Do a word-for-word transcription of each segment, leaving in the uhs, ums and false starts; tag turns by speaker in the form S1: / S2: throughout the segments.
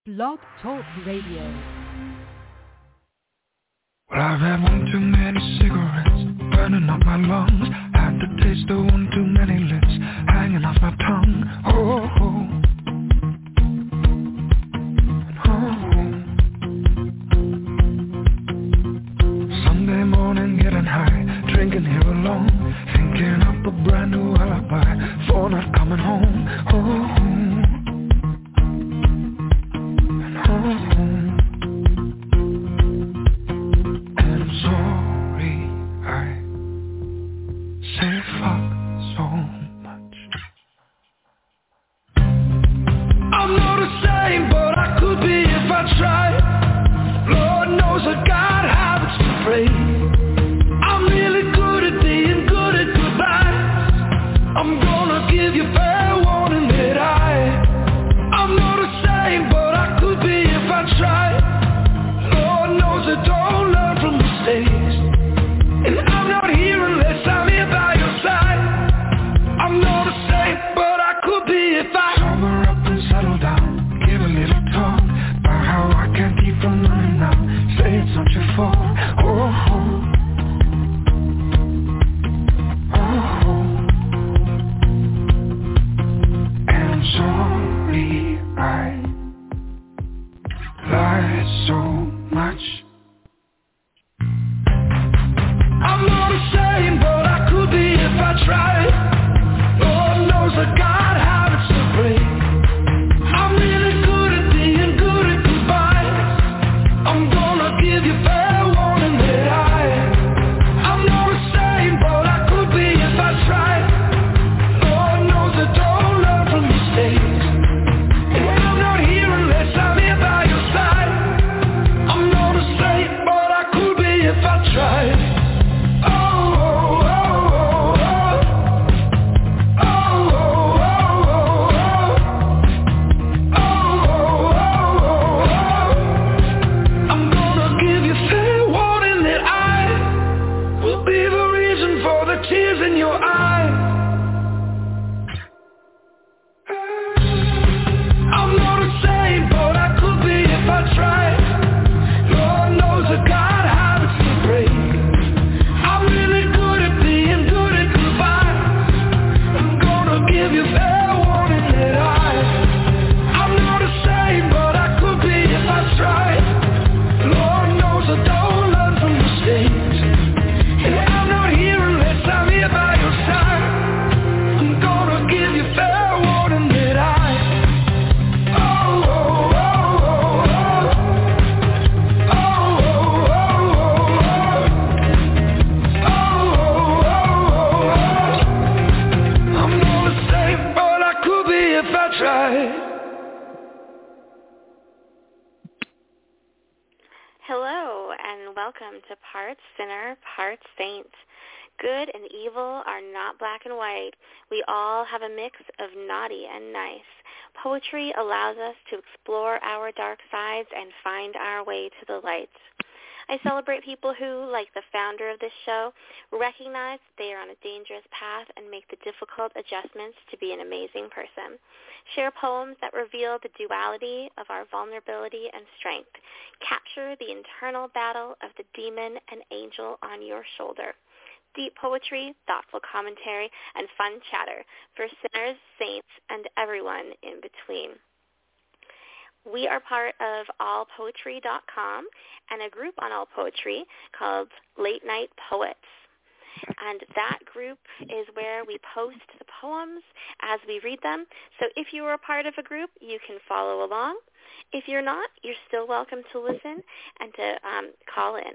S1: Blog Talk Radio.
S2: Well, I've had one too many cigarettes burning up my lungs. Had the taste of one too many lips hanging off my tongue. Oh, oh, oh. Sunday morning getting high, drinking here alone, thinking up a brand new alibi for not coming home. Oh, oh.
S3: Poetry allows us to explore our dark sides and find our way to the light. I celebrate people who, like the founder of this show, recognize they are on a dangerous path and make the difficult adjustments to be an amazing person. Share poems that reveal the duality of our vulnerability and strength. Capture the internal battle of the demon and angel on your shoulder. Deep poetry, thoughtful commentary, and fun chatter for sinners, saints, and everyone in between. We are part of all poetry dot com and a group on All Poetry called Late Night Poets. And that group is where we post the poems as we read them. So if you are a part of a group, you can follow along. If you're not, you're still welcome to listen and to um, call in.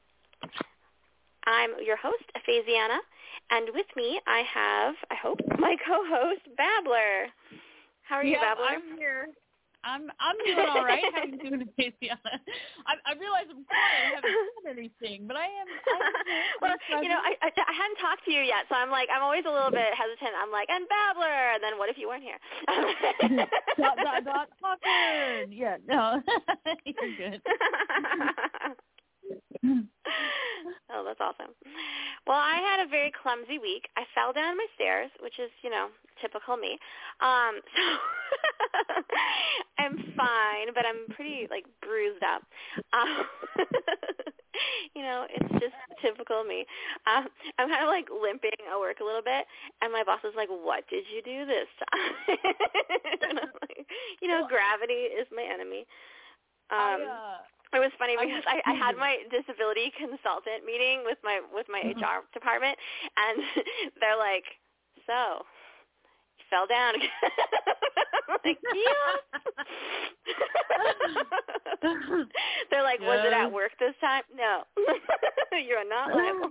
S3: I'm your host, Aphasiana, and with me I have, I hope, my co-host, Babbler. How are you,
S4: yeah,
S3: Babbler?
S4: I'm here. I'm I'm doing all right. How are you doing, Aphasiana? I, I realize I'm quiet. I haven't said anything, but I am. I'm
S3: well, you know, I, I I hadn't talked to you yet, so I'm like, I'm always a little bit hesitant. I'm like, and Babbler, and then what if you weren't here?
S4: dot, dot, dot, talking. Yeah, no, you're good.
S3: Oh, that's awesome. Well, I had a very clumsy week. I fell down my stairs, which is, you know, typical me. Um, so I'm fine, but I'm pretty like bruised up. Um, you know, it's just typical me. Um, I'm kind of like limping at work a little bit, and my boss is like, "What did you do this time?" And I'm like, you know, gravity is my enemy. Um,
S4: I, uh,
S3: it was funny because I, I had
S4: I
S3: my disability consultant meeting with my with my H R department, and they're like, "So, you fell down again?" I'm like, yeah. They're like, "Was it at work this time?" No, you're not liable.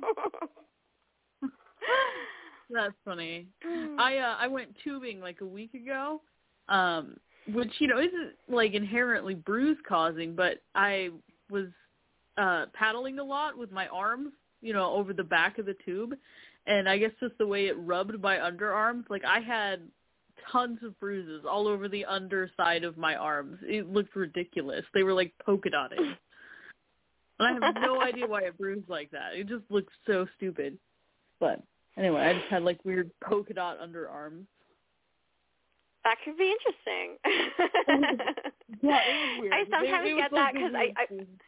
S4: That's funny. I uh, I went tubing like a week ago. Um. Which, you know, isn't, like, inherently bruise-causing, but I was uh, paddling a lot with my arms, you know, over the back of the tube, and I guess just the way it rubbed my underarms, like, I had tons of bruises all over the underside of my arms. It looked ridiculous. They were, like, polka dotted. And I have no idea why it bruised like that. It just looked so stupid. But, anyway, I just had, like, weird polka dot underarms.
S3: That could be interesting.
S4: Yeah, it was weird.
S3: I sometimes
S4: it, it
S3: get
S4: like
S3: that because I, I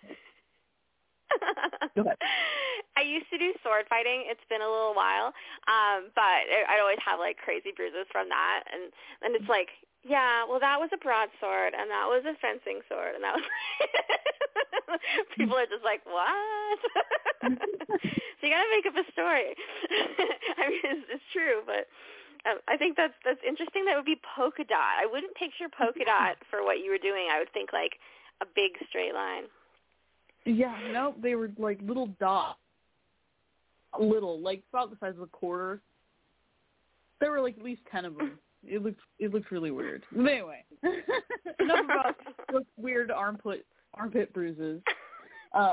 S4: Go ahead.
S3: I used to do sword fighting. It's been a little while, um, but I'd always have like crazy bruises from that, and and it's like, yeah, well, that was a broadsword, and that was a fencing sword, and that was. People are just like, what? So you gotta make up a story. I mean, it's, it's true, but. Um, I think that's that's interesting. That would be polka dot. I wouldn't picture polka dot for what you were doing. I would think like a big straight line.
S4: Yeah, no, they were like little dots. Little, like about the size of a quarter. There were like at least ten of them. It looked it looked really weird. But anyway, enough about those weird armpit armpit bruises. Uh,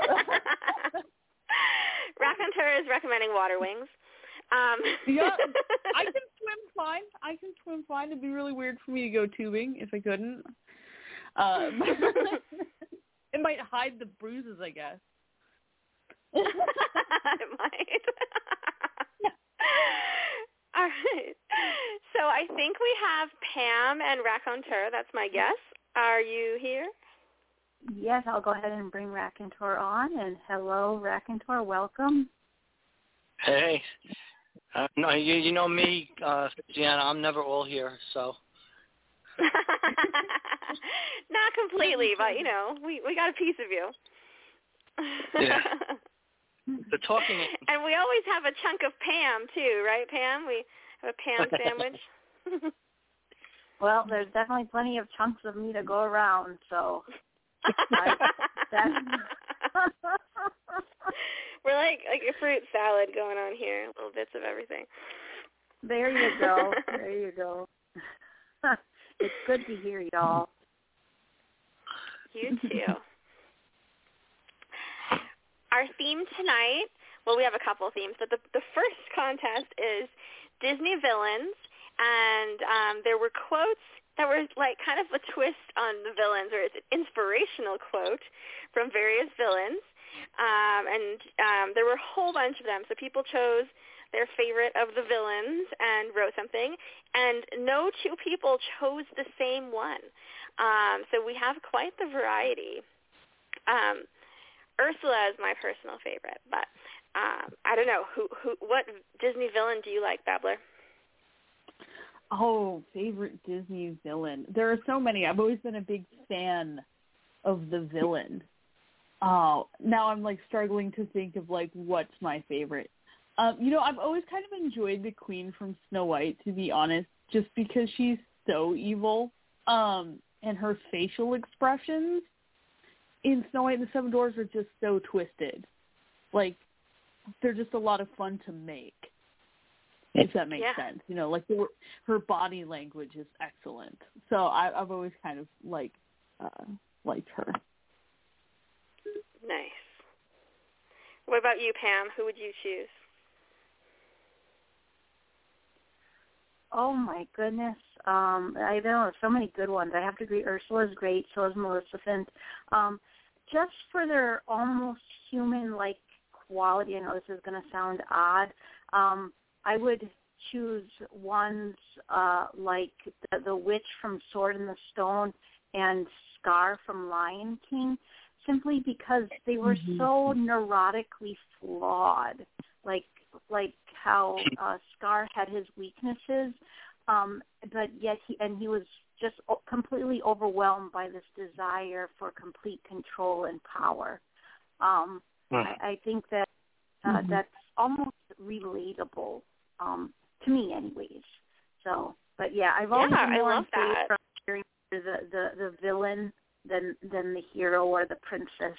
S3: Raconteur is recommending water wings. Um.
S4: Yeah, I can swim fine. I can swim fine. It'd be really weird for me to go tubing if I couldn't. Um, it might hide the bruises, I guess.
S3: It might. All right. So I think we have Pam and Raconteur. That's my guess. Are you here?
S1: Yes, I'll go ahead and bring Raconteur on. And hello, Raconteur. Welcome.
S5: Hey. Uh, no, you you know me, uh, Gianna. I'm never all here, so.
S3: Not completely, but you know, we we got a piece of you.
S5: Yeah. The talking.
S3: And we always have a chunk of Pam too, right, Pam? We have a Pam sandwich.
S1: Well, there's definitely plenty of chunks of me to go around, so. I, that's...
S3: We're like like a fruit salad going on here, little bits of everything.
S1: There you go. There you go. It's good to hear y'all.
S3: You too. Our theme tonight, well, we have a couple of themes, but the, the first contest is Disney villains, and um, there were quotes that were like kind of a twist on the villains, or it's an inspirational quote from various villains. Um, and um, there were a whole bunch of them. So people chose their favorite of the villains and wrote something. And no two people chose the same one. Um, so we have quite the variety. Um, Ursula is my personal favorite. But um, I don't know. who who what Disney villain do you like, Babbler?
S4: Oh, favorite Disney villain. There are so many. I've always been a big fan of the villain. Oh, now I'm, like, struggling to think of, like, what's my favorite. Um, you know, I've always kind of enjoyed the Queen from Snow White, to be honest, just because she's so evil. Um, and her facial expressions in Snow White and the Seven Dwarfs are just so twisted. Like, they're just a lot of fun to make, if that makes
S3: yeah.
S4: sense. You know, like, her, her body language is excellent. So I, I've always kind of, like, uh, liked her.
S3: Nice. What about you, Pam? Who would you choose?
S1: Oh, my goodness. Um, I don't know. So many good ones. I have to agree. Ursula's great. So is Maleficent. Um, just for their almost human-like quality, I know this is going to sound odd, um, I would choose ones uh, like the, the witch from Sword in the Stone and Scar from Lion King, simply because they were mm-hmm. so neurotically flawed. Like like how uh, Scar had his weaknesses, um, but yet he and he was just completely overwhelmed by this desire for complete control and power. Um, mm. I, I think that uh, mm-hmm. that's almost relatable um, to me, anyways. So, but yeah, I've always
S3: yeah,
S1: been more
S3: I love
S1: in
S3: that.
S1: favor of the, the the villain than than the hero or the princess.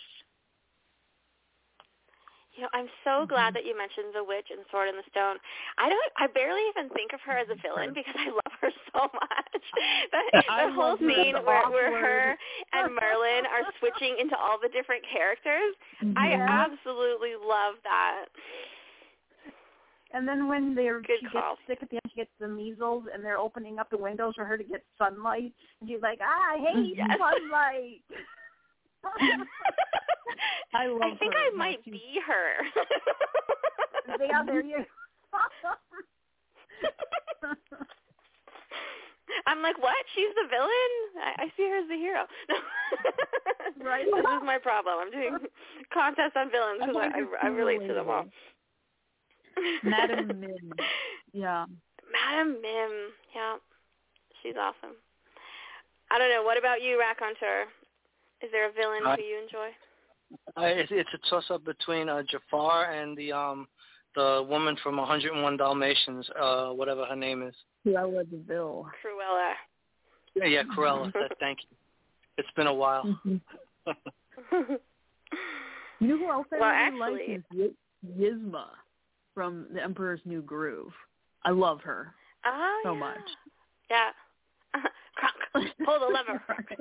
S3: You know, I'm so glad that you mentioned the witch in Sword in the Stone. I don't, I barely even think of her as a villain because I love her so much. That, that whole scene where, where her and Merlin are switching into all the different characters, yeah. I absolutely love that.
S1: And then when they're
S3: Good
S1: she
S3: call.
S1: gets sick at the end, she gets the measles, and they're opening up the windows for her to get sunlight, and she's like, ah, I hate
S3: yes.
S1: sunlight.
S4: I love
S3: I think
S4: her.
S3: I might be her.
S1: Yeah, there you
S3: I'm like, what? She's the villain? I, I see her as the hero.
S1: Right.
S3: This is my problem. I'm doing contests on villains because I, I, I relate to them all.
S4: Madam Mim. Yeah.
S3: Madam Mim. Yeah. She's awesome. I don't know. What about you, Raconteur? Is there a villain uh, who you enjoy?
S5: Uh, it's, it's a toss-up between uh, Jafar and the um the woman from one oh one Dalmatians, uh, whatever her name is.
S4: Cruella de Vil.
S3: Cruella.
S5: Yeah, yeah, Cruella. Thank you. It's been a while.
S4: Mm-hmm. You know who else I
S3: well,
S4: really
S3: actually,
S4: like is Yzma from The Emperor's New Groove. I love her
S3: oh,
S4: so
S3: yeah.
S4: much.
S3: Yeah. Crunk. Pull the lever.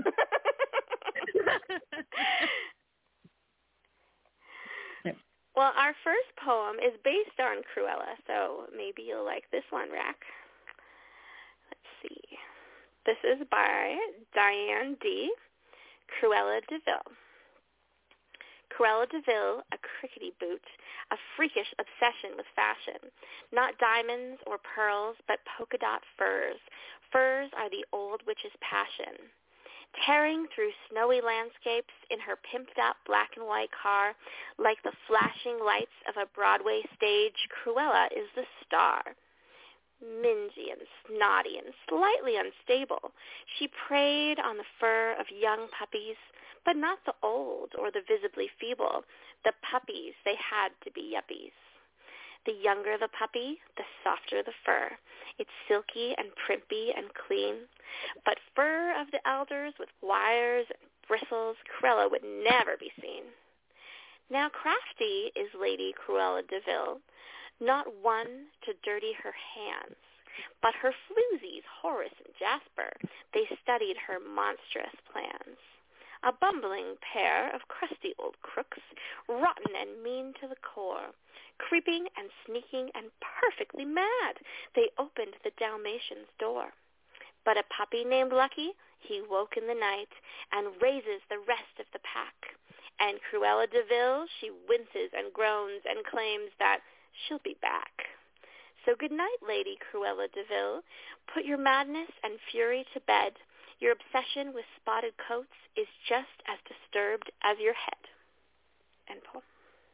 S3: Well, our first poem is based on Cruella, so maybe you'll like this one, Rack. Let's see. This is by Diane D. Cruella de Vil. Cruella de Vil, a crickety boot, a freakish obsession with fashion. Not diamonds or pearls, but polka dot furs. Furs are the old witch's passion. Tearing through snowy landscapes in her pimped-up black and white car, like the flashing lights of a Broadway stage, Cruella is the star. Mingy and snotty and slightly unstable, she preyed on the fur of young puppies, but not the old or the visibly feeble. The puppies, they had to be yuppies. The younger the puppy, the softer the fur. It's silky and primpy and clean. But fur of the elders with wires and bristles, Cruella would never be seen. Now crafty is Lady Cruella de Vil, not one to dirty her hands. But her floozies, Horace and Jasper, they studied her monstrous plans. A bumbling pair of crusty old crooks, rotten and mean to the core, creeping and sneaking and perfectly mad, they opened the Dalmatian's door. But a puppy named Lucky, he woke in the night and raises the rest of the pack. And Cruella de Vil, she winces and groans and claims that she'll be back. So good night, Lady Cruella de Vil. Put your madness and fury to bed. Your obsession with spotted coats is just as disturbed as your head. End poem.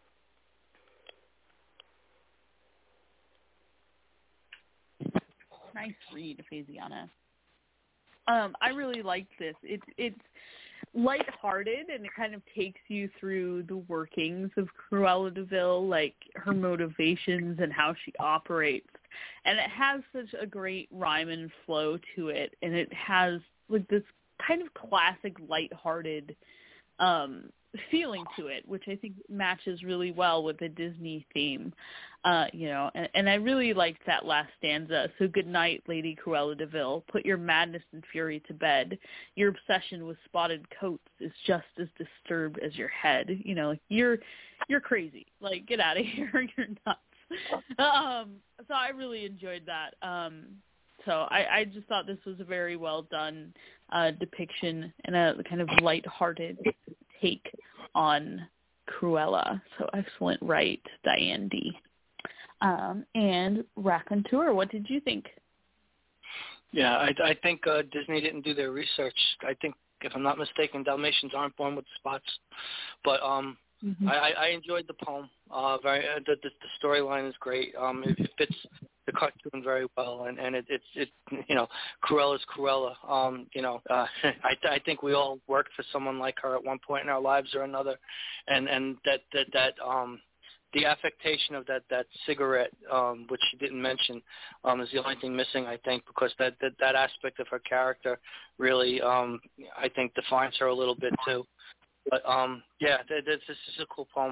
S4: Nice read, Faziana. Um, I really liked this. It's it's lighthearted, and it kind of takes you through the workings of Cruella de Vil, like her motivations and how she operates. And it has such a great rhyme and flow to it, and it has like this kind of classic lighthearted um, feeling to it, which I think matches really well with the Disney theme. Uh, you know, and, and I really liked that last stanza. So good night, Lady Cruella de Vil. Put your madness and fury to bed. Your obsession with spotted coats is just as disturbed as your head. You know, like you're you're crazy. Like, get out of here. You're nuts. Um, so I really enjoyed that. Um, so I, I just thought this was a very well done uh, depiction and a kind of lighthearted take on Cruella. So excellent, right, Diane D. Um, and Raconteur, what did you think?
S5: Yeah, I, I think uh, Disney didn't do their research. I think if I'm not mistaken, Dalmatians aren't born with spots. But um, mm-hmm. I, I enjoyed the poem. Uh, very uh, the, the the storyline is great. Um, it, it fits the cartoon very well, and and it it's it you know Cruella's Cruella. Um, you know, uh, I I think we all worked for someone like her at one point in our lives or another, and and that that that um. The affectation of that, that cigarette, um, which she didn't mention, um, is the only thing missing, I think, because that, that, that aspect of her character really, um, I think, defines her a little bit, too. But, um, yeah, th- th- this is a cool poem.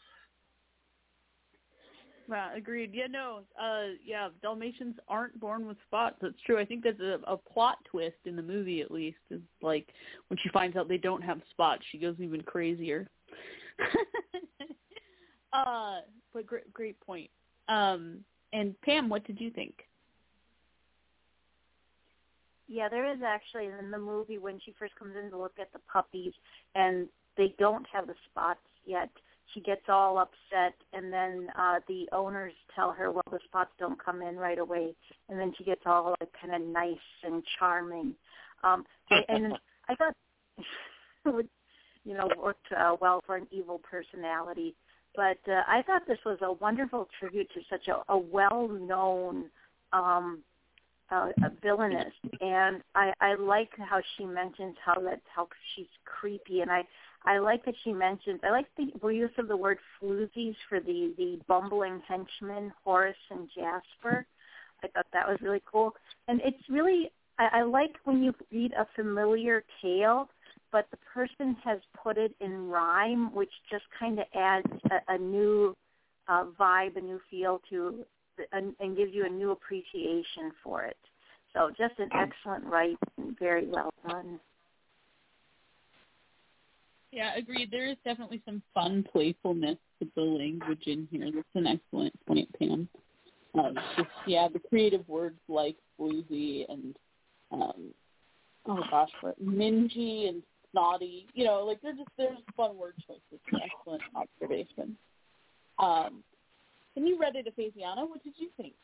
S4: Wow, agreed. Yeah, no, uh, yeah, Dalmatians aren't born with spots. That's true. I think that's a, a plot twist in the movie, at least, is like when she finds out they don't have spots, she goes even crazier. Uh, but great, great point. Um, and Pam, what did you think?
S1: Yeah, there is actually in the movie when she first comes in to look at the puppies and they don't have the spots yet. She gets all upset, and then uh, the owners tell her, well, the spots don't come in right away. And then she gets all like kind of nice and charming. Um, and, and I thought it would, you know, worked uh, well for an evil personality. But uh, I thought this was a wonderful tribute to such a, a well-known um, uh, a villainess, and I, I like how she mentions how that how she's creepy, and I, I like that she mentions I like the use of the word floozies for the, the bumbling henchmen Horace and Jasper. I thought that was really cool, and it's really I, I like when you read a familiar tale, but the person has put it in rhyme, which just kind of adds a, a new uh, vibe, a new feel to, and, and gives you a new appreciation for it. So just an excellent write and very well done.
S4: Yeah, agreed. There is definitely some fun playfulness to the language in here. That's an excellent point, Pam. Um, just, yeah, the creative words like floozy and, um, oh gosh, what, mingy and snotty, you know, like they're just there's fun word choices. Excellent observation. Um, and you read it, Ephesiana. What did you think?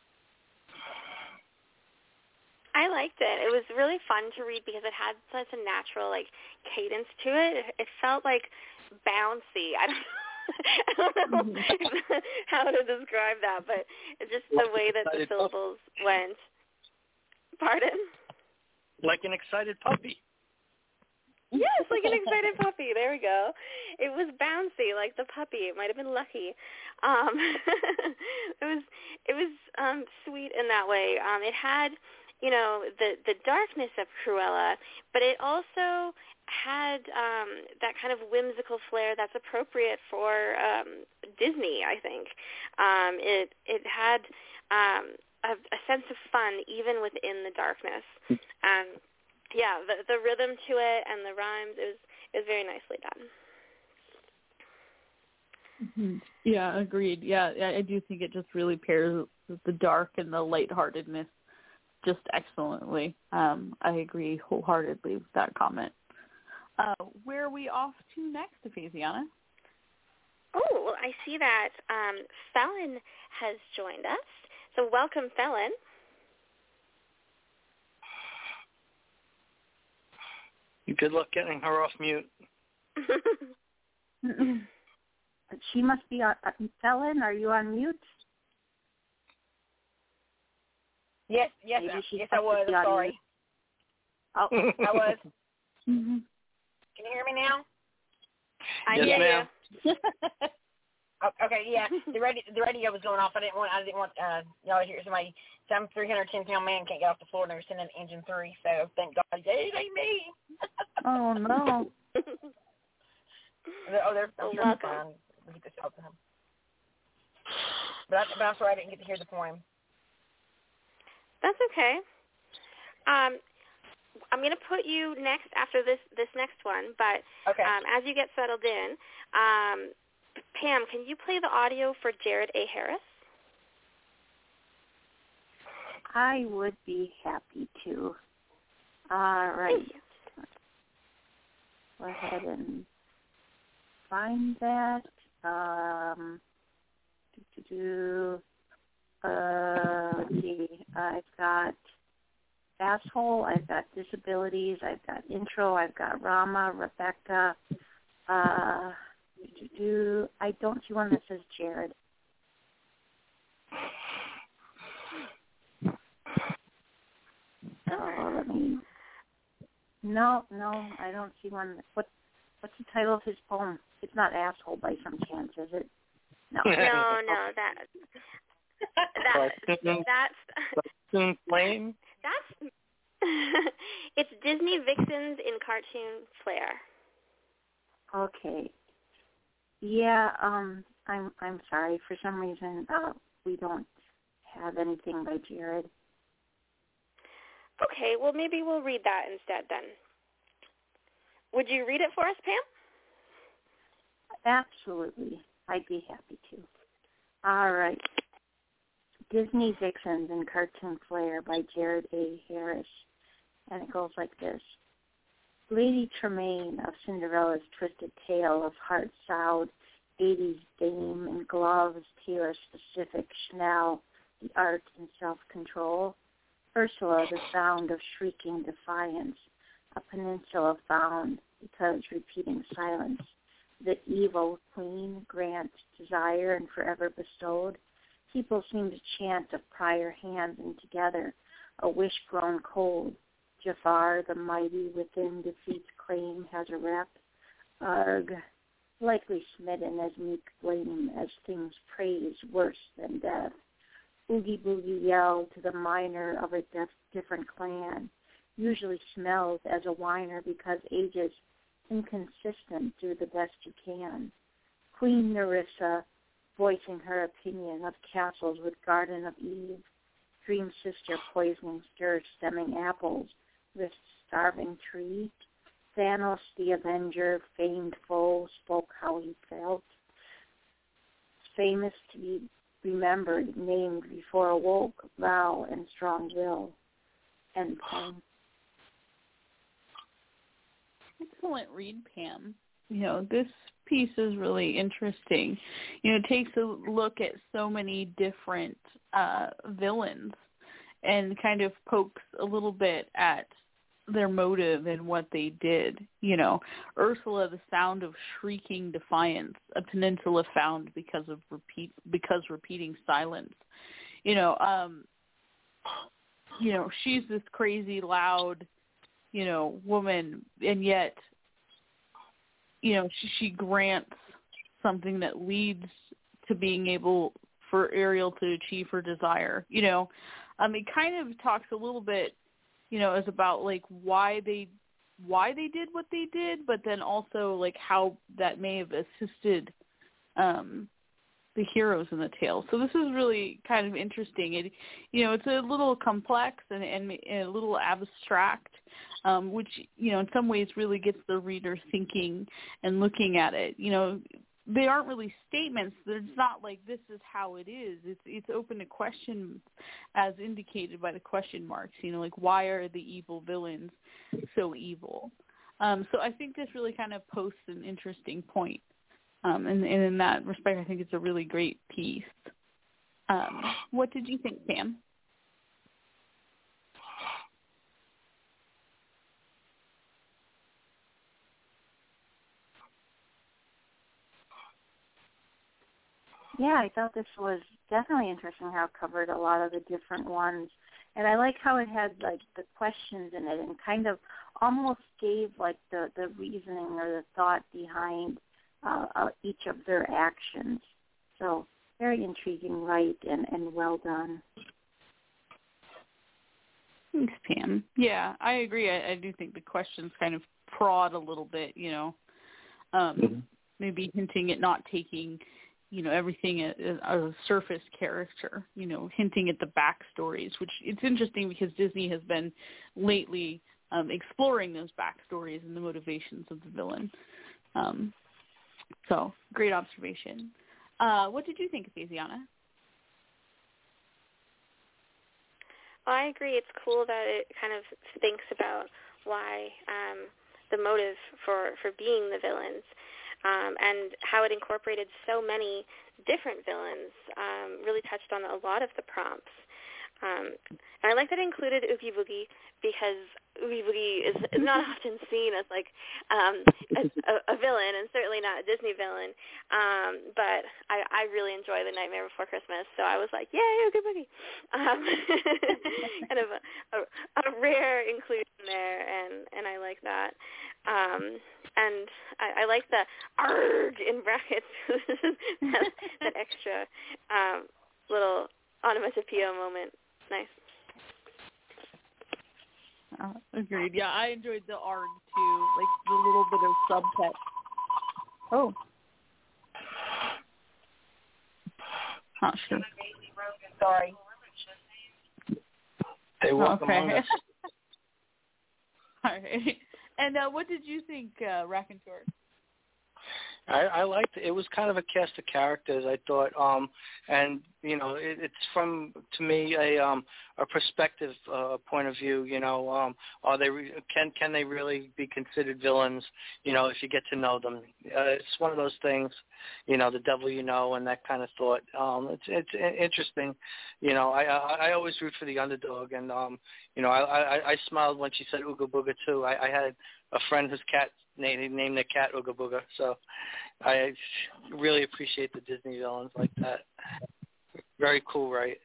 S3: I liked it. It was really fun to read because it had such a natural like cadence to it. It, it felt like bouncy. I don't. I don't know mm-hmm. how to describe that, but it's just the way that the syllables went. Pardon?
S5: Like an excited puppy.
S3: Yes, like an excited puppy. There we go. It was bouncy, like the puppy. It might have been lucky. Um, it was it was um, sweet in that way. Um, it had, you know, the the darkness of Cruella, but it also had um, that kind of whimsical flair that's appropriate for um, Disney, I think. Um, it it had um, a, a sense of fun even within the darkness. Um, yeah, the the rhythm to it and the rhymes is is very nicely done.
S4: Mm-hmm. Yeah, agreed. Yeah, I do think it just really pairs the dark and the lightheartedness just excellently. Um, I agree wholeheartedly with that comment. Uh, where are we off to next, Ephesiana?
S3: Oh, well, I see that um, Felon has joined us. So welcome, Felon.
S5: Good luck getting her off mute.
S1: She must be on. Uh, Felon, are you on mute?
S6: Yes, yes, yes, I was. I'm sorry.
S1: Oh,
S6: I was.
S1: Mm-hmm.
S6: Can you hear me now?
S3: I
S5: yes,
S3: hear
S5: ma'am.
S3: you.
S6: oh, okay, yeah. The radio, the radio was going off. I didn't want, I didn't want uh, y'all to hear somebody. So I'm a three hundred ten pound man, can't get off the floor, never seen an engine three. So thank God, yeah, it ain't me.
S1: Oh no.
S6: oh, they're I'm sure it's fine. We'll get this out to him. But, I, but I'm sorry I didn't get to hear the poem.
S3: That's okay. Um, I'm going to put you next after this, this next one, but
S6: okay.
S3: um, as you get settled in, um, Pam, can you play the audio for Jared A. Harris?
S1: I would be happy to. All right. Go ahead and find that. Um, do, do, do. Uh, let's see. I've got asshole, I've got disabilities, I've got intro, I've got Rama, Rebecca. Uh, do, do, I don't see one that says Jared. So let me. No, no, I don't see one. What? What's the title of his poem? It's not asshole by some chance, is it? No.
S3: No, no, that. That, that's
S5: flame.
S3: That's it's Disney Vixens in cartoon flair.
S1: Okay. Yeah. Um. I'm. I'm sorry. For some reason, uh, we don't have anything by Jared.
S3: Okay. Well, maybe we'll read that instead then. Would you read it for us, Pam?
S1: Absolutely. I'd be happy to. All right. Disney Vixens in Cartoon Flair by Jared A. Harris. And it goes like this. Lady Tremaine of Cinderella's twisted tale of heart-sowed eighties dame in gloves, tailor-specific Chanel, the art and self-control. Ursula, the sound of shrieking defiance, a peninsula found because repeating silence. The evil queen grants desire and forever bestowed. People seem to chant of prior hands and together, a wish grown cold. Jafar, the mighty within defeat's claim, has a rep. Arg, likely smitten as meek blame, as things praise worse than death. Oogie Boogie yelled to the miner of a def- different clan, usually smells as a whiner because ages inconsistent, do the best you can. Queen Nerissa, voicing her opinion of castles with Garden of Eve. Dream sister poisoning stirs stemming apples with starving tree. Thanos the Avenger, famed foe, spoke how he felt. Famous to be remembered, named before awoke, vow and strong will. End poem.
S4: Excellent read, Pam. You know, this piece is really interesting. You know, it takes a look at so many different uh, villains and kind of pokes a little bit at their motive and what they did. You know, Ursula, the sound of shrieking defiance, a peninsula found because of repeat because repeating silence. You know, um, you know, she's this crazy, loud, you know, woman, and yet, you know, she, she grants something that leads to being able for Ariel to achieve her desire. You know, um, it kind of talks a little bit, you know, as about like why they why they did what they did, but then also like how that may have assisted um, the heroes in the tale. So this is really kind of interesting. It, you know, it's a little complex and, and, and a little abstract, um, which, you know, in some ways really gets the reader thinking and looking at it. You know, they aren't really statements. It's not like this is how it is. It's it's open to question, as indicated by the question marks. You know, like why are the evil villains so evil? Um, so I think this really kind of posts an interesting point. Um, and, and in that respect, I think it's a really great piece. Um, what did you think, Pam?
S1: Yeah, I thought this was definitely interesting how it covered a lot of the different ones. And I like how it had, like, the questions in it and kind of almost gave, like, the, the reasoning or the thought behind uh, uh, each of their actions. So very intriguing, right, and, and well done.
S4: Thanks, Pam. Yeah, I agree. I, I do think the questions kind of prod a little bit, you know, um, mm-hmm. maybe hinting at not taking – you know, everything as a surface character, you know, hinting at the backstories, which it's interesting because Disney has been lately um, exploring those backstories and the motivations of the villain. Um, so, great observation. Uh, what did you think, Faziana?
S3: Well, I agree. It's cool that it kind of thinks about why um, the motive for, for being the villains. Um, and how it incorporated so many different villains, um, really touched on a lot of the prompts. Um, and I like that it included Oogie Boogie because Oogie Boogie is, is not often seen as like um, as a, a villain, and certainly not a Disney villain. Um, but I, I really enjoy The Nightmare Before Christmas, so I was like, yay, Oogie Boogie! Um, kind of a, a, a rare inclusion there, and, and I like that. Um, and I, I like the arg in brackets, that, that extra um, little onomatopoeia moment. Nice.
S4: Uh, agreed. Yeah, I enjoyed the arg too, like the little bit of subtext. Oh. Not sure.
S6: Sorry.
S5: Hey, welcome
S4: okay.
S5: on us.
S4: All right. And uh, what did you think, uh, Raconteur?
S5: I, I liked it. It was kind of a cast of characters, I thought, um, and you know, it, it's from to me a um, a perspective uh, point of view. You know, um, are they re- can can they really be considered villains? You know, if you get to know them, uh, it's one of those things. You know, the devil you know, and that kind of thought. Um, it's it's interesting. You know, I, I I always root for the underdog, and um, you know, I I, I smiled when she said Ooga Booga too. I, I had a friend whose cat named named their cat Ooga Booga, so I really appreciate the Disney villains like that. Very cool, right?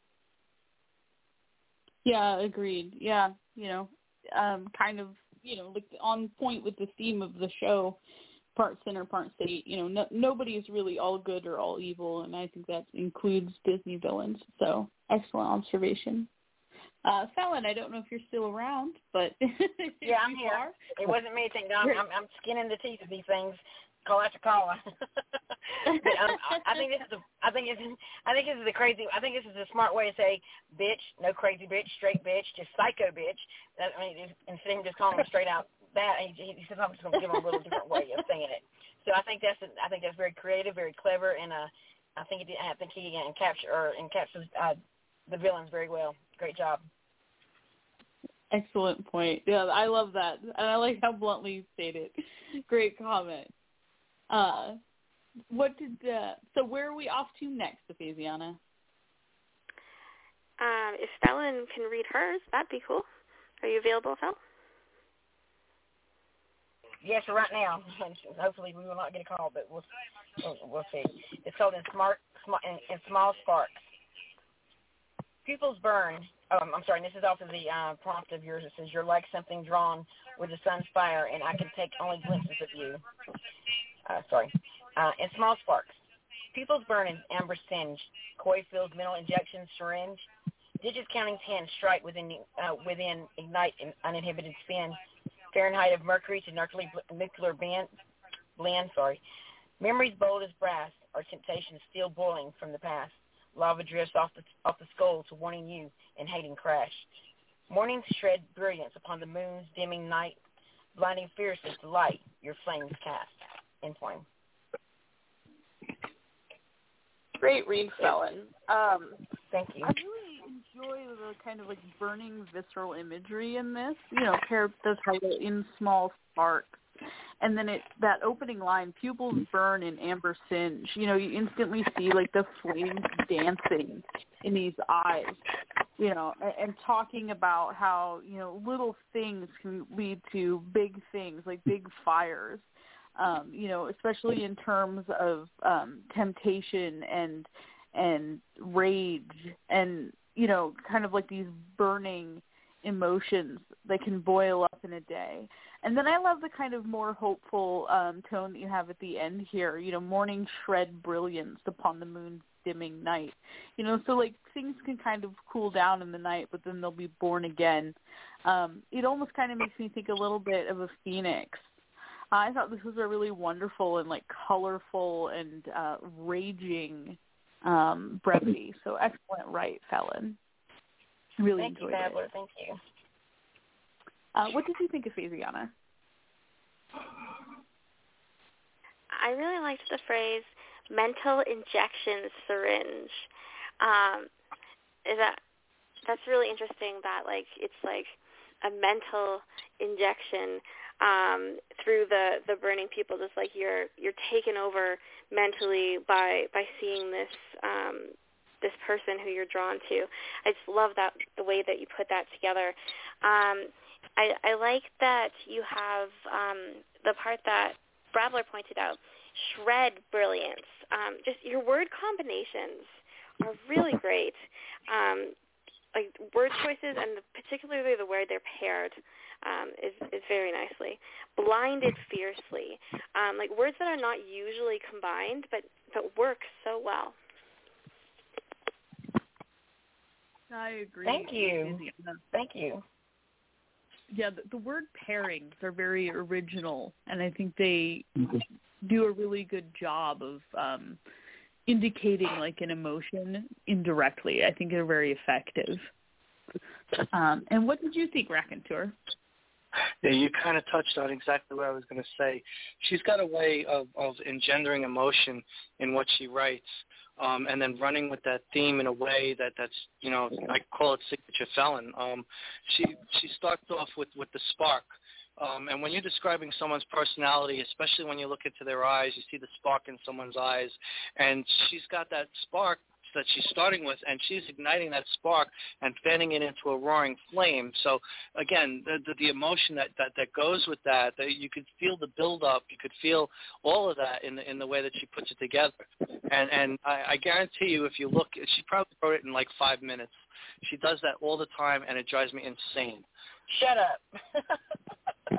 S4: Yeah, agreed. Yeah, you know, um, kind of, you know, like on point with the theme of the show, part center, part state. You know, no, nobody is really all good or all evil, and I think that includes Disney villains. So, excellent observation. Uh, Fallon, I don't know if you're still around, but
S6: yeah, I'm here.
S4: Are.
S6: It wasn't me. Thank God. I'm, I'm skinning the teeth of these things, call after call. But um, I, I think this is a, I think it's, I think this is a crazy. I think this is a smart way to say, bitch, no crazy bitch, straight bitch, just psycho bitch. That, I mean, instead of just calling him straight out that, he, he says I'm just going to give him a little different way of saying it. So I think that's, I think that's very creative, very clever, and uh, I think it, I think he encaptures or encapsulates uh, the villains very well. Great job.
S4: Excellent point. Yeah, I love that. And I like how bluntly you stated. Great comment. Uh, what did, uh, so where are we off to next, Ephesiana?
S3: Um, if Fallon can read hers, that'd be cool. Are you available, Phil?
S6: Yes, right now. Hopefully we will not get a call, but we'll we'll, we'll see. It's called In Smart in, in Small Sparks. Pupils burn. Oh, I'm sorry. This is off of the uh, prompt of yours. It says, "You're like something drawn with the sun's fire, and I can take only glimpses of you." Uh, sorry. Uh, in small sparks. Pupils burn in amber singe. Koi fills mental injection syringe. Digits counting's hands strike within uh, within ignite in uninhibited spin. Fahrenheit of mercury to nuclear, nuclear blend. blend. Sorry. Memories bold as brass. Our temptations still boiling from the past. Lava drifts off the off the skull to warning you and hating crash. Mornings shred brilliance upon the moon's dimming night, blinding fierce as the light your flames cast. End poem.
S4: Great read, Fallon. Um,
S6: Thank you.
S4: I really enjoy the kind of like burning visceral imagery in this. You know, paired with the title In Small Sparks. And then it that opening line, pupils burn in amber singe. You know, you instantly see like the flames dancing in these eyes. You know, and, and talking about how, you know, little things can lead to big things, like big fires. Um, you know, especially in terms of um, temptation and and rage and, you know, kind of like these burning emotions that can boil up in a day. And then I love the kind of more hopeful um, tone that you have at the end here, you know, morning shred brilliance upon the moon's dimming night. You know, so like things can kind of cool down in the night, but then they'll be born again. Um, it almost kind of makes me think a little bit of a phoenix. Uh, I thought this was a really wonderful and like colorful and uh, raging um, brevity. So excellent, right, Fallon? Really
S6: Thank
S4: enjoyed
S6: you, Babler.
S4: it.
S6: Thank you.
S4: Uh, what did you think of Ephesiana?
S3: I really liked the phrase "mental injection syringe." Um, is that that's really interesting? That like it's like a mental injection um, through the, the burning people. Just like you're you're taken over mentally by by seeing this um, this person who you're drawn to. I just love that the way that you put that together. Um, I, I like that you have um, the part that Bradler pointed out, shred brilliance. Um, just your word combinations are really great. Um, like word choices and the, particularly the word they're paired um, is, is very nicely. Blinded fiercely. Um, like words that are not usually combined but, but work so well.
S4: I agree.
S6: Thank you. Thank you.
S4: Yeah, the, the word pairings are very original, and I think they do a really good job of um, indicating like an emotion indirectly. I think they're very effective. Um, and what did you think, Raconteur?
S5: Yeah, you kind of touched on exactly what I was going to say. She's got a way of, of engendering emotion in what she writes, um, and then running with that theme in a way that, that's, you know, I call it signature Felon. Um, she she starts off with, with the spark. Um, and when you're describing someone's personality, especially when you look into their eyes, you see the spark in someone's eyes. And she's got that spark that she's starting with, and she's igniting that spark and fanning it into a roaring flame. So, again, the the, the emotion that, that, that goes with that, that you could feel the build-up, you could feel all of that in the, in the way that she puts it together. And and I, I guarantee you, if you look, she probably wrote it in like five minutes. She does that all the time, and it drives me insane.
S6: Shut up.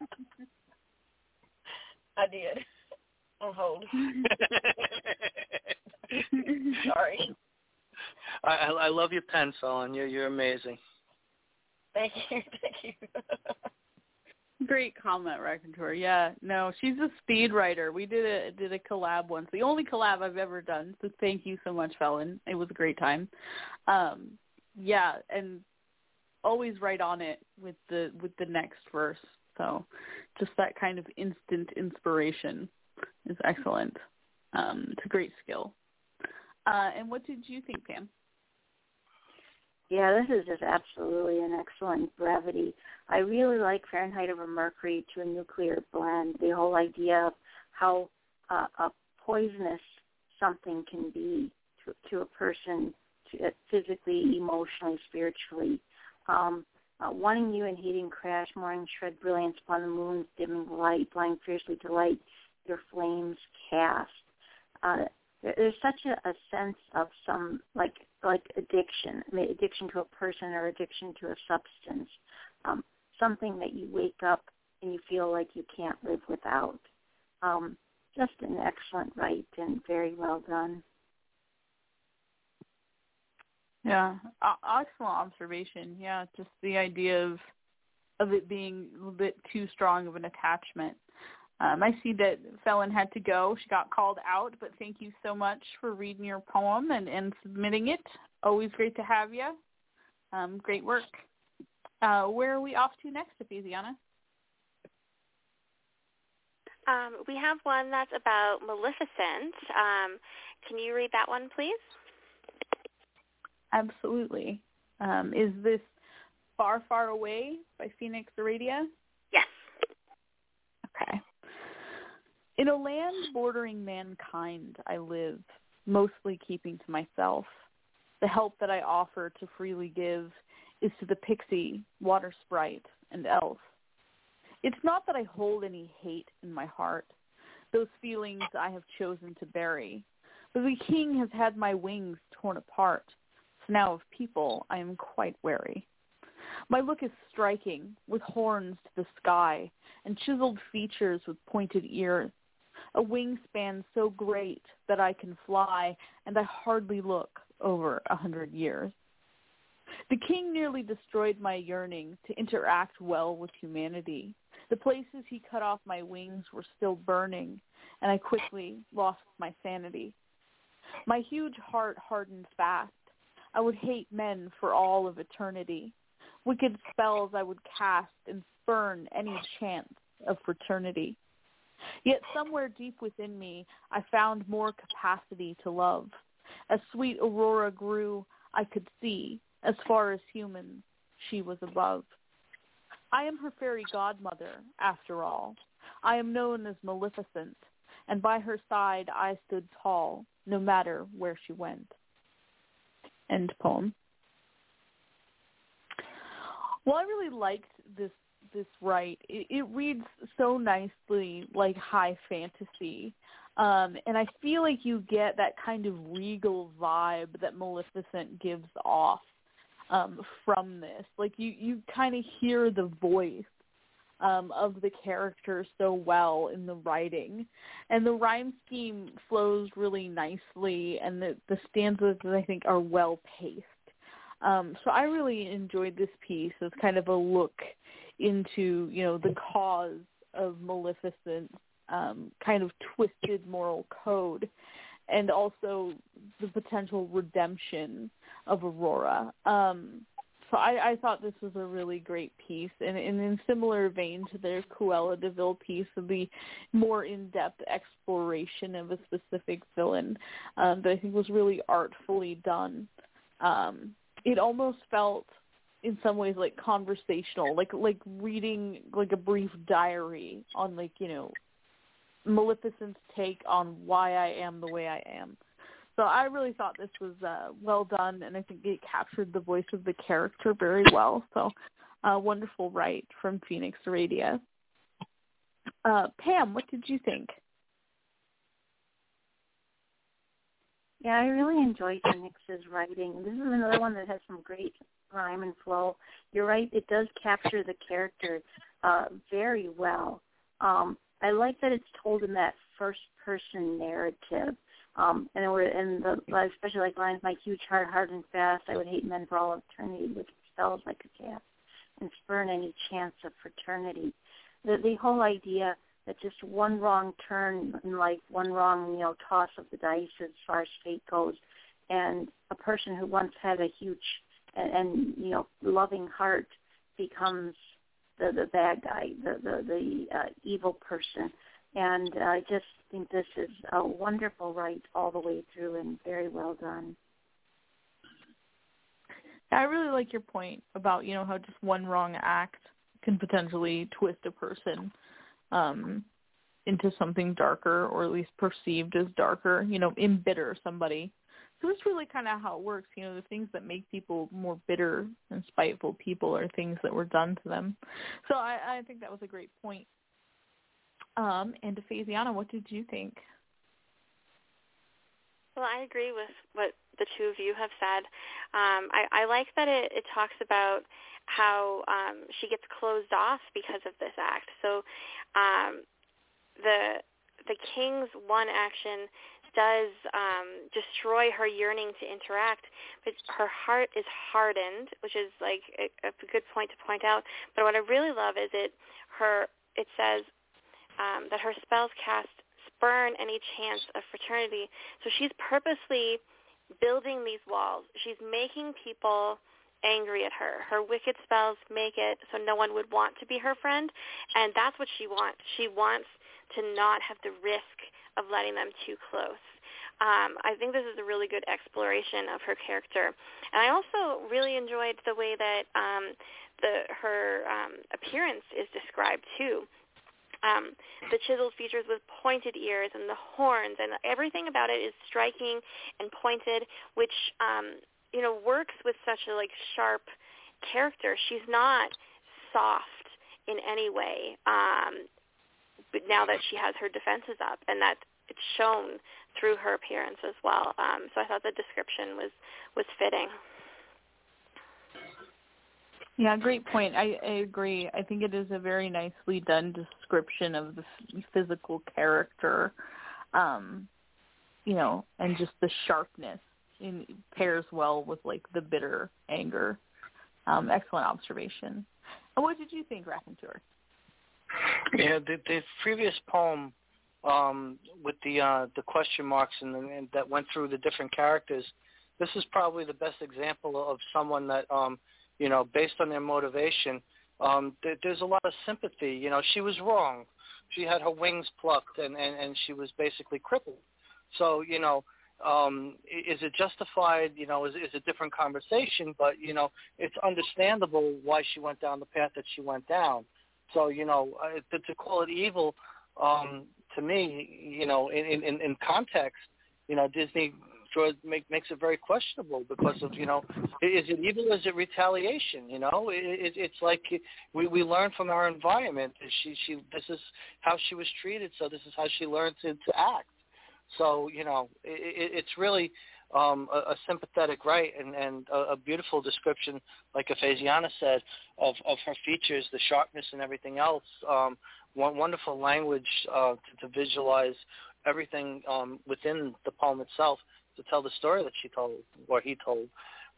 S6: I did. On hold. Sorry.
S5: I, I, I love your pen, Felon. You're, you're amazing.
S6: Thank you. Thank you.
S4: Great comment, Raconteur. Yeah, no, she's a speed writer. We did a did a collab once, the only collab I've ever done. So thank you so much, Felon. It was a great time. Um, yeah, and always right on it with the with the next verse. So just that kind of instant inspiration is excellent. Um, it's a great skill. Uh, and what did you think, Pam?
S1: Yeah, this is just absolutely an excellent brevity. I really like Fahrenheit Over Mercury to a Nuclear Blend, the whole idea of how uh, a poisonous something can be to, to a person, to, uh, physically, emotionally, spiritually. Um, uh, wanting you and hating crash, morning shred brilliance upon the moon's dimming light, blind fiercely to light your flames cast. Uh, there, there's such a, a sense of some, like, like addiction, I mean, addiction to a person or addiction to a substance, um, something that you wake up and you feel like you can't live without. Um, just an excellent write and very well done.
S4: Yeah, uh, excellent observation. Yeah, just the idea of of it being a little bit too strong of an attachment. Um, I see that Felon had to go. She got called out, but thank you so much for reading your poem and, and submitting it. Always great to have you. Um, great work. Uh, where are we off to next, Ephesiana?
S3: Um, we have one that's about Maleficent. Um, can you read that one, please?
S4: Absolutely. Um, is this Far, Far Away by Phoenix Aradia?
S3: Yes.
S4: Okay. In a land bordering mankind I live, mostly keeping to myself. The help that I offer to freely give is to the pixie, water sprite, and elf. It's not that I hold any hate in my heart. Those feelings I have chosen to bury. But the king has had my wings torn apart. So now of people I am quite wary. My look is striking, with horns to the sky, and chiseled features with pointed ears. A wingspan so great that I can fly, and I hardly look over a hundred years. The king nearly destroyed my yearning to interact well with humanity. The places he cut off my wings were still burning, and I quickly lost my sanity. My huge heart hardened fast. I would hate men for all of eternity. Wicked spells I would cast and spurn any chance of fraternity. Yet somewhere deep within me, I found more capacity to love. As sweet Aurora grew, I could see, as far as humans, she was above. I am her fairy godmother, after all. I am known as Maleficent, and by her side I stood tall, no matter where she went. end poem. Well, I really liked this this write. It, it reads so nicely like high fantasy. Um, and I feel like you get that kind of regal vibe that Maleficent gives off um, from this. Like you, you kind of hear the voice um, of the character so well in the writing. And the rhyme scheme flows really nicely, and the, the stanzas, I think, are well-paced. Um, so I really enjoyed this piece as kind of a look into, you know, the cause of Maleficent's um, kind of twisted moral code, and also the potential redemption of Aurora. Um, so I, I thought this was a really great piece, and, and in similar vein to their Cruella de Vil piece of the more in-depth exploration of a specific villain um, that I think was really artfully done. Um, it almost felt in some ways like conversational, like like reading like a brief diary on, like, you know, Maleficent's take on why I am the way I am. So I really thought this was uh, well done, and I think it captured the voice of the character very well. So uh, wonderful write from Phoenix Aradia. Uh, Pam, what did you think?
S1: Yeah, I really enjoyed Phoenix's writing. This is another one that has some great rhyme and flow. You're right, it does capture the character uh, very well. Um, I like that it's told in that first-person narrative. Um, and we're in the, I especially like lines, my huge heart, hard and fast, I would hate men for all eternity, which spells like a cat, and spurn any chance of fraternity. The, the whole idea that just one wrong turn in life, one wrong, you know, toss of the dice as far as fate goes, and a person who once had a huge and, and you know, loving heart becomes the, the bad guy, the the, the uh, evil person. And uh, I just think this is a wonderful write all the way through and very well done.
S4: I really like your point about, you know, how just one wrong act can potentially twist a person um, into something darker, or at least perceived as darker, you know, embitter somebody. So it's really kind of how it works. You know, the things that make people more bitter and spiteful people are things that were done to them. So I, I think that was a great point. Um, and Faziana, what did you think?
S3: Well, I agree with what the two of you have said. Um, I, I like that it, it talks about how um, she gets closed off because of this act. So um, the the king's one action does um, destroy her yearning to interact, but her heart is hardened, which is like a, a good point to point out. But what I really love is it her it says um, that her spells cast spurn any chance of fraternity. So she's purposely building these walls. She's making people angry at her. Her wicked spells make it so no one would want to be her friend, and that's what she wants. She wants to not have the risk of letting them too close. Um, I think this is a really good exploration of her character. And I also really enjoyed the way that um, the her um, appearance is described, too. Um, the chiseled features with pointed ears and the horns, and everything about it is striking and pointed, which, um, you know, works with such a, like, sharp character. She's not soft in any way, um, but now that she has her defenses up, and that it's shown through her appearance as well. Um, so I thought the description was, was fitting.
S4: Yeah, great point. I, I agree. I think it is a very nicely done description of the physical character, um, you know, and just the sharpness in, pairs well with, like, the bitter anger. Um, excellent observation. And what did you think, Raconteur?
S5: Yeah, the, the previous poem um, with the uh, the question marks and, and that went through the different characters, this is probably the best example of someone that, um, you know, based on their motivation, um, there, there's a lot of sympathy. You know, she was wrong. She had her wings plucked, and, and, and she was basically crippled. So, you know, um, is it justified? You know, is, is a different conversation, but, you know, it's understandable why she went down the path that she went down. So, you know, uh, to, to call it evil, um, to me, you know, in, in, in context, you know, Disney draws make, makes it very questionable because of, you know, is it evil or is it retaliation? You know, it, it, it's like we, we learn from our environment. She she this is how she was treated, so this is how she learned to, to act. So, you know, it, it's really um, a, a sympathetic write and, and a, a beautiful description, like Ephesiana said, of, of her features, the sharpness and everything else. Um, one wonderful language uh, to, to visualize everything um, within the poem itself to tell the story that she told or he told.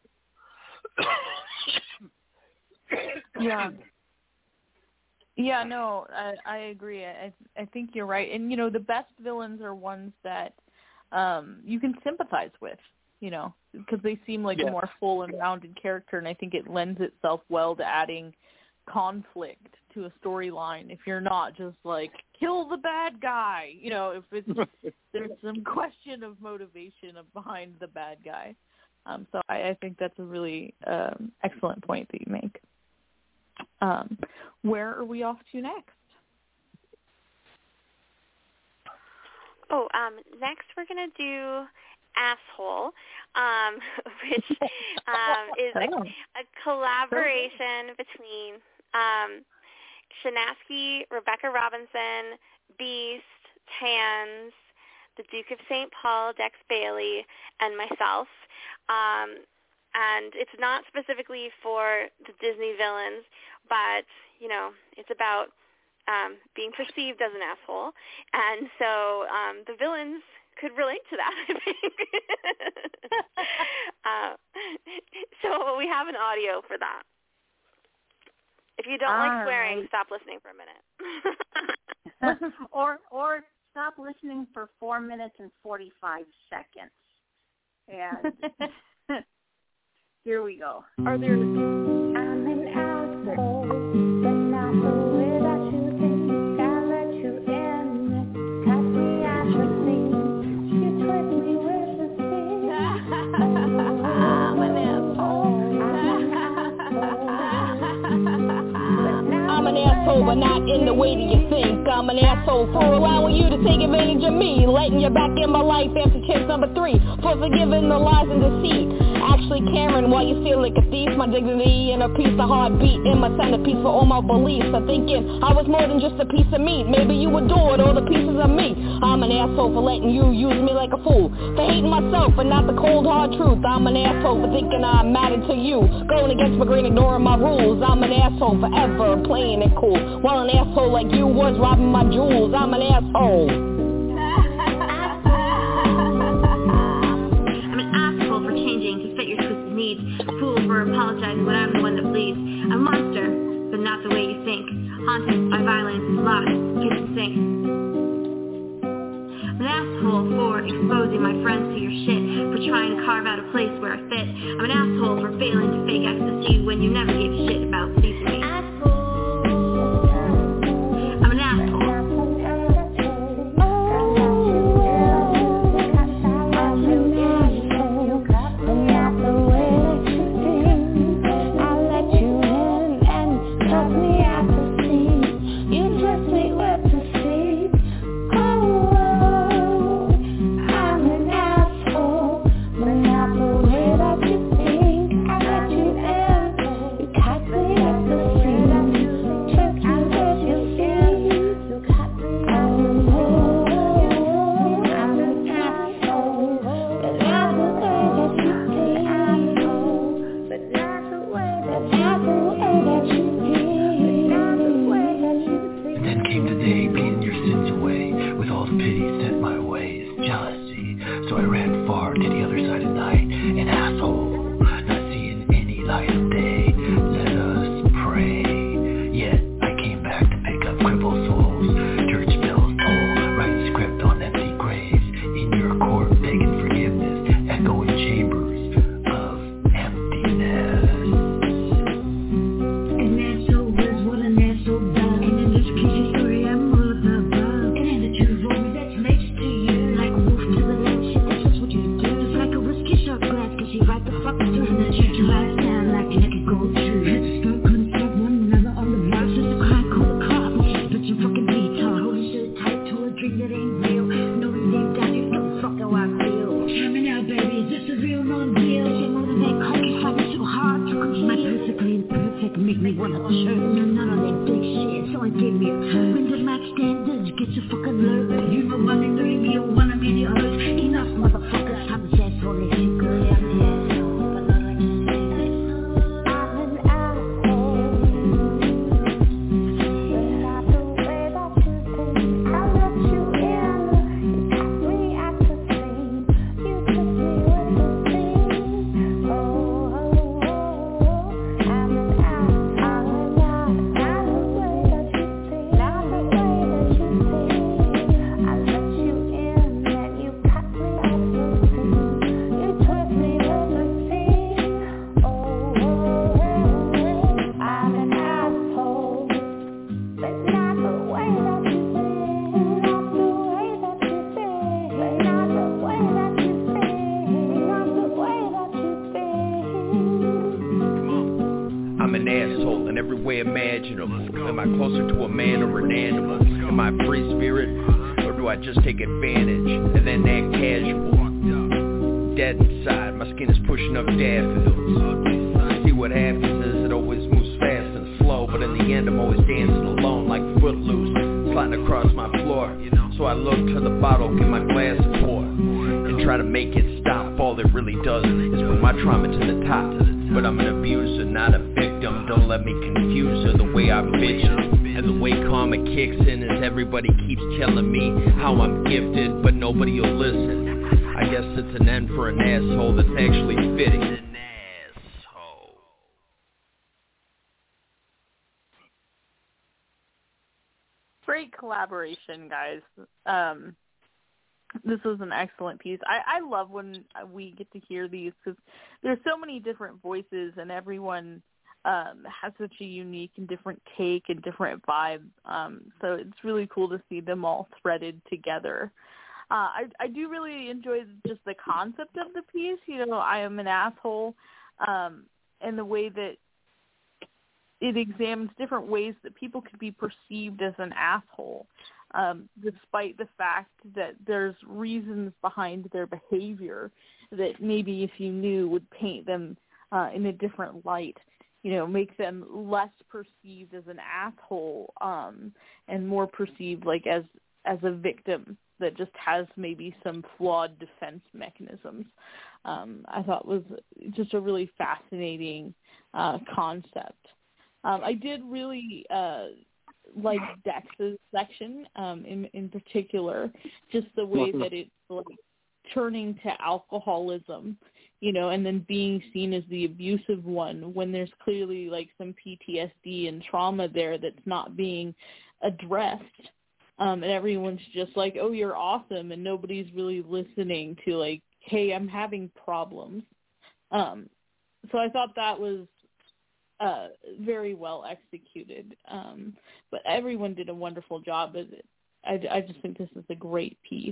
S4: Yeah. Yeah, no, I, I agree. I I think you're right. And, you know, the best villains are ones that um, you can sympathize with, you know, because they seem like yeah. a more full and rounded character, and I think it lends itself well to adding conflict to a storyline if you're not just like, kill the bad guy, you know, if it's there's some question of motivation of behind the bad guy. Um, so I, I think that's a really um, excellent point that you make. Um, where are we off to next?
S3: Oh, um, next we're going to do Asshole, um, which um, is a, a collaboration between um, Shanasky, Rebecca Robinson, Beast, Tans, the Duke of Saint Paul, Dex Bailey, and myself. Um, and it's not specifically for the Disney villains, but, you know, it's about um, being perceived as an asshole. And so um, the villains could relate to that, I think. uh, so we have an audio for that. If you don't All like swearing, right. stop listening for a
S1: minute. or or stop listening for four minutes and forty-five seconds. And here we go.
S4: Are there...
S7: I'm an asshole, but not the way that you think. I let you in, cut me out your seat. You twist me with the seat. I'm an asshole. I'm an asshole, but not in the way that you think. I'm an asshole for allowing you to take advantage of me, letting you back in my life after chance number three, for forgiving the lies and deceit. Actually, Cameron, why you feel like a thief? My dignity and a piece of heartbeat in my centerpiece for all my beliefs. I'm thinking I was more than just a piece of meat. Maybe you adored all the pieces of me. I'm an asshole for letting you use me like a fool, for hating myself and not the cold hard truth. I'm an asshole for thinking I mattered to you, going against my grain, ignoring my rules. I'm an asshole forever, playing it cool, while an asshole like you was robbing my jewels. I'm an asshole. Needs. Fool for apologizing when I'm the one that bleeds. A monster, but not the way you think. Haunted by violence, locked, kitchen sink. An asshole for exposing my friends to your shit, for trying to carve out a place where I fit. I'm an asshole for failing to fake ecstasy when you never gave a shit about pleasing me. I'm an asshole. Baby.
S8: wanna turn. And none of that big shit, so I give me a turn. To max standards, get your fucking nerve. You know what I know, you don't wanna be the others. Enough motherfuckers, I'm this asshole, they think good, I'm the asshole. But not like to say that. I'm an asshole. But not the way that you think. I let you in. You got me at the scene. You took me with the scene. Oh, oh, oh. I'm an asshole. I'm an asshole. Not the way that you think. Not the way that you think. I let you in and you cut me off the scene. You took me with the scene. Oh, oh, oh. I'm an asshole. But not the way that you think. Not the way that you think. But not the way that you think. Not the way that you think.
S9: I'm an asshole in every way imaginable. Am I closer to a man or an animal? Am I a free spirit, or do I just take advantage and then act casual? Dead inside, my skin is pushing up daffodils. See what happens is it always moves fast and slow, but in the end I'm always dancing alone like Footloose, sliding across my floor. So I look to the bottle, get my glass a pour, and try to make it stop. All it really does is put my trauma to the top. But I'm an abuser, not a victim. Don't let me confuse her the way I'm bitching. And the way karma kicks in is everybody keeps telling me how I'm gifted, but nobody will listen. I guess it's an end for an asshole that's actually fitting. An asshole.
S4: Great collaboration, guys. Um, this was an excellent piece. I, I love when we get to hear these because there's so many different voices and everyone um, has such a unique and different take and different vibe. Um, so it's really cool to see them all threaded together. Uh, I, I do really enjoy just the concept of the piece. You know, I am an asshole, um, and the way that it examines different ways that people could be perceived as an asshole, um, despite the fact that there's reasons behind their behavior that maybe if you knew would paint them uh, in a different light, you know, make them less perceived as an asshole um, and more perceived like as as a victim that just has maybe some flawed defense mechanisms. Um, I thought was just a really fascinating uh, concept. Um, I did really uh, like Dex's section um, in in particular, just the way that it's like turning to alcoholism, you know, and then being seen as the abusive one when there's clearly like some P T S D and trauma there that's not being addressed. Um, and everyone's just like, oh, you're awesome, and nobody's really listening to like, hey, I'm having problems. Um, so I thought that was uh, very well executed. Um, but everyone did a wonderful job of it. I, I just think this is a great piece.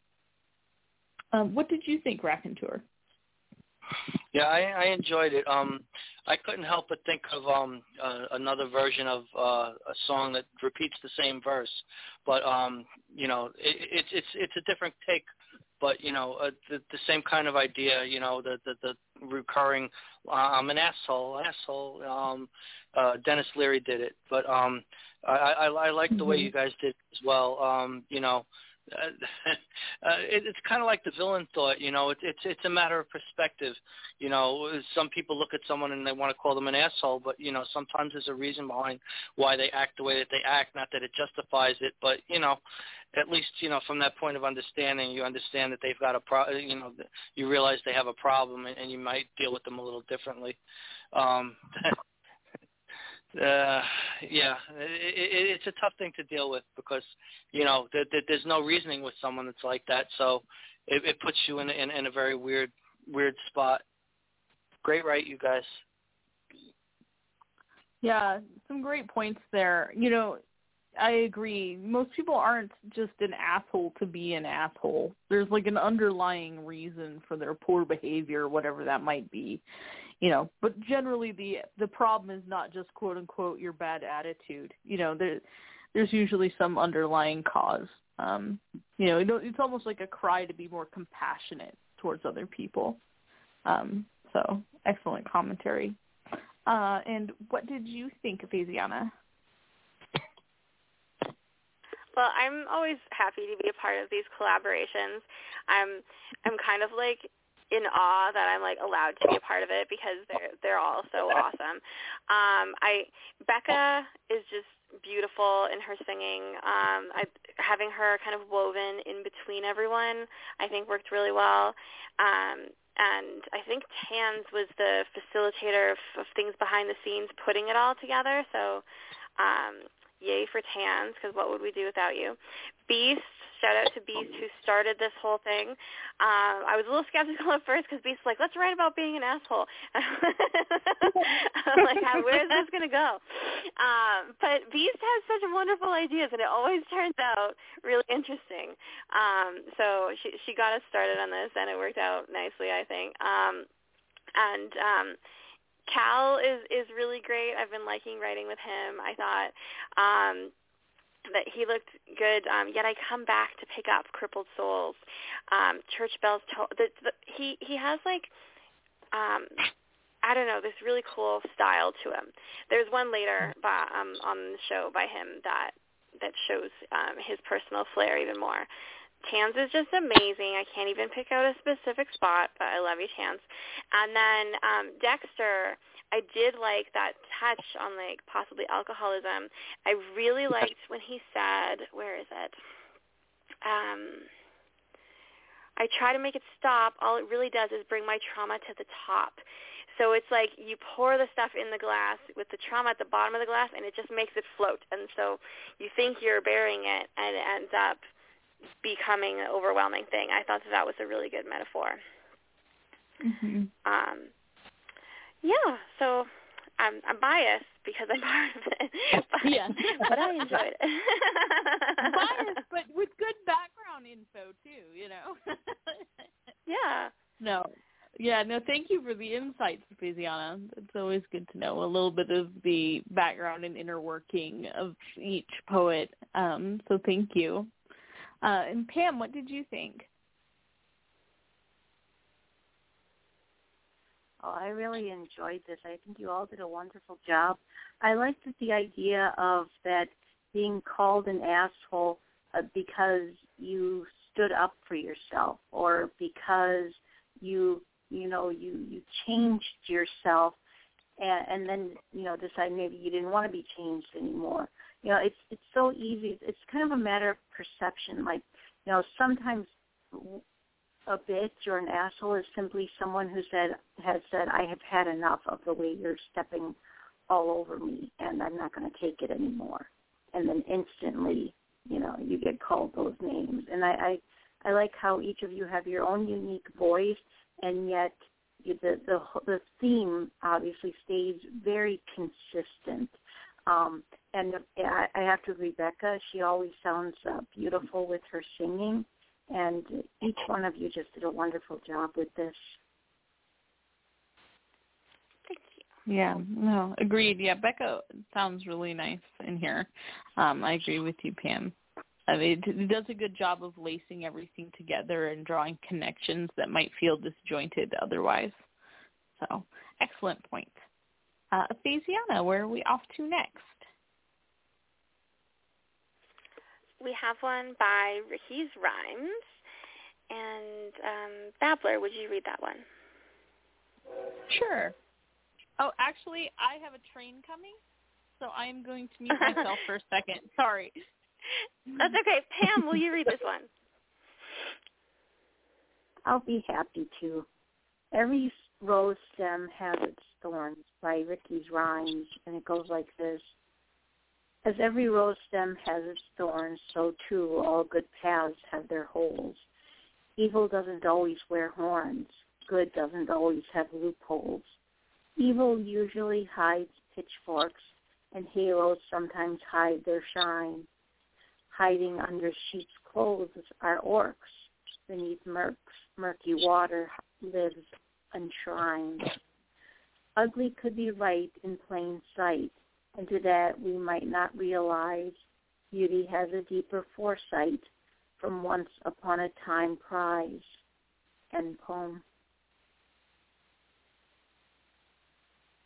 S4: Um, what did you think, Raconteur?
S5: Yeah, I, I enjoyed it. Um, I couldn't help but think of um, uh, another version of uh, a song that repeats the same verse, but um, you know, it, it's it's it's a different take, but you know, uh, the, the same kind of idea. You know, the the, the recurring uh, I'm an asshole, asshole. Um, uh, Dennis Leary did it, but um, I I, I like the mm-hmm. way you guys did as well. Um, you know. Uh, uh, it, it's kind of like the villain thought, you know. It, it's it's a matter of perspective, you know. Some people look at someone and they want to call them an asshole, but you know, sometimes there's a reason behind why they act the way that they act. Not that it justifies it, but you know, at least you know from that point of understanding, you understand that they've got a pro. You know, you realize they have a problem, and, and you might deal with them a little differently. Um, Uh, yeah, it, it, it's a tough thing to deal with because, you know, th- th- there's no reasoning with someone that's like that. So it, it puts you in, in, in a very weird, weird spot. Great write, you guys.
S4: Yeah, some great points there. You know, I agree. Most people aren't just an asshole to be an asshole. There's like an underlying reason for their poor behavior, whatever that might be. You know, but generally the the problem is not just quote unquote your bad attitude. You know, there there's usually some underlying cause. Um, you know, it's almost like a cry to be more compassionate towards other people. Um, so excellent commentary.
S10: Uh, and what did you think of Phasiana?
S3: Well, I'm always happy to be a part of these collaborations. I'm I'm kind of like in awe that I'm like allowed to be a part of it because they're they're all so awesome. Um, I Becca is just beautiful in her singing. Um, I having her kind of woven in between everyone, I think worked really well. Um, and I think Tans was the facilitator of, of things behind the scenes, putting it all together. So. Um, Yay for Tans, because what would we do without you? Beast, shout out to Beast who started this whole thing. Um, I was a little skeptical at first because Beast's like, let's write about being an asshole. I'm like, where is this going to go? Um, but Beast has such wonderful ideas, and it always turns out really interesting. Um, so she she got us started on this, and it worked out nicely, I think. Um, and um, Cal is, is really great. I've been liking writing with him. I thought um, that he looked good. Um, yet I come back to pick up Crippled Souls. Um, Church Bells. To- the, the, he he has like um, I don't know, this really cool style to him. There's one later by, um, on the show by him that that shows um, his personal flair even more. Tans is just amazing. I can't even pick out a specific spot, but I love you, Tans. And then um, Dexter, I did like that touch on, like, possibly alcoholism. I really liked when he said, where is it? Um, I try to make it stop. All it really does is bring my trauma to the top. So it's like you pour the stuff in the glass with the trauma at the bottom of the glass, and it just makes it float. And so you think you're burying it, and it ends up becoming an overwhelming thing. I thought that, that was a really good metaphor.
S10: Mm-hmm.
S3: Um, yeah, so I'm, I'm biased because I'm part of it, but,
S10: yeah.
S3: but I enjoyed it.
S10: Biased, but with good background info too, you know.
S3: yeah.
S10: No. Yeah, no, thank you for the insights, Phasiana. It's always good to know a little bit of the background and inner working of each poet. Um, so thank you. Uh, and Pam, what did you think?
S1: Oh, I really enjoyed this. I think you all did a wonderful job. I liked the idea of that being called an asshole uh, because you stood up for yourself, or because you, you know, you, you changed yourself, and, and then, you know, decided maybe you didn't want to be changed anymore. You know, it's it's so easy. It's kind of a matter of perception. Like, you know, sometimes a bitch or an asshole is simply someone who said has said, I have had enough of the way you're stepping all over me, and I'm not going to take it anymore. And then instantly, you know, you get called those names. And I, I, I like how each of you have your own unique voice, and yet the the, the theme obviously stays very consistent. Um, and I, I have to agree, Becca, she always sounds uh, beautiful with her singing, and each one of you just did a wonderful job with this.
S3: Thank you.
S10: Yeah, no, agreed. Yeah, Becca sounds really nice in here. Um, I agree with you, Pam. I mean, it does a good job of lacing everything together and drawing connections that might feel disjointed otherwise. So, excellent point. Uh, Phasiana, where are we off to next?
S3: We have one by Ricky's Rhymes. And um, Babbler, would you read that one?
S10: Sure. Oh, actually, I have a train coming, so I am going to mute myself for a second. Sorry.
S3: That's okay. Pam, will you read this one?
S1: I'll be happy to. Every rose stem has its thorns by Ricky's Rhymes, and it goes like this. As every rose stem has its thorns, so too all good paths have their holes. Evil doesn't always wear horns. Good doesn't always have loopholes. Evil usually hides pitchforks, and heroes sometimes hide their shine. Hiding under sheep's clothes are orcs. Beneath murk's murky water lives enshrined. Ugly could be right in plain sight, and to that we might not realize beauty has a deeper foresight from once upon a time prize. End poem.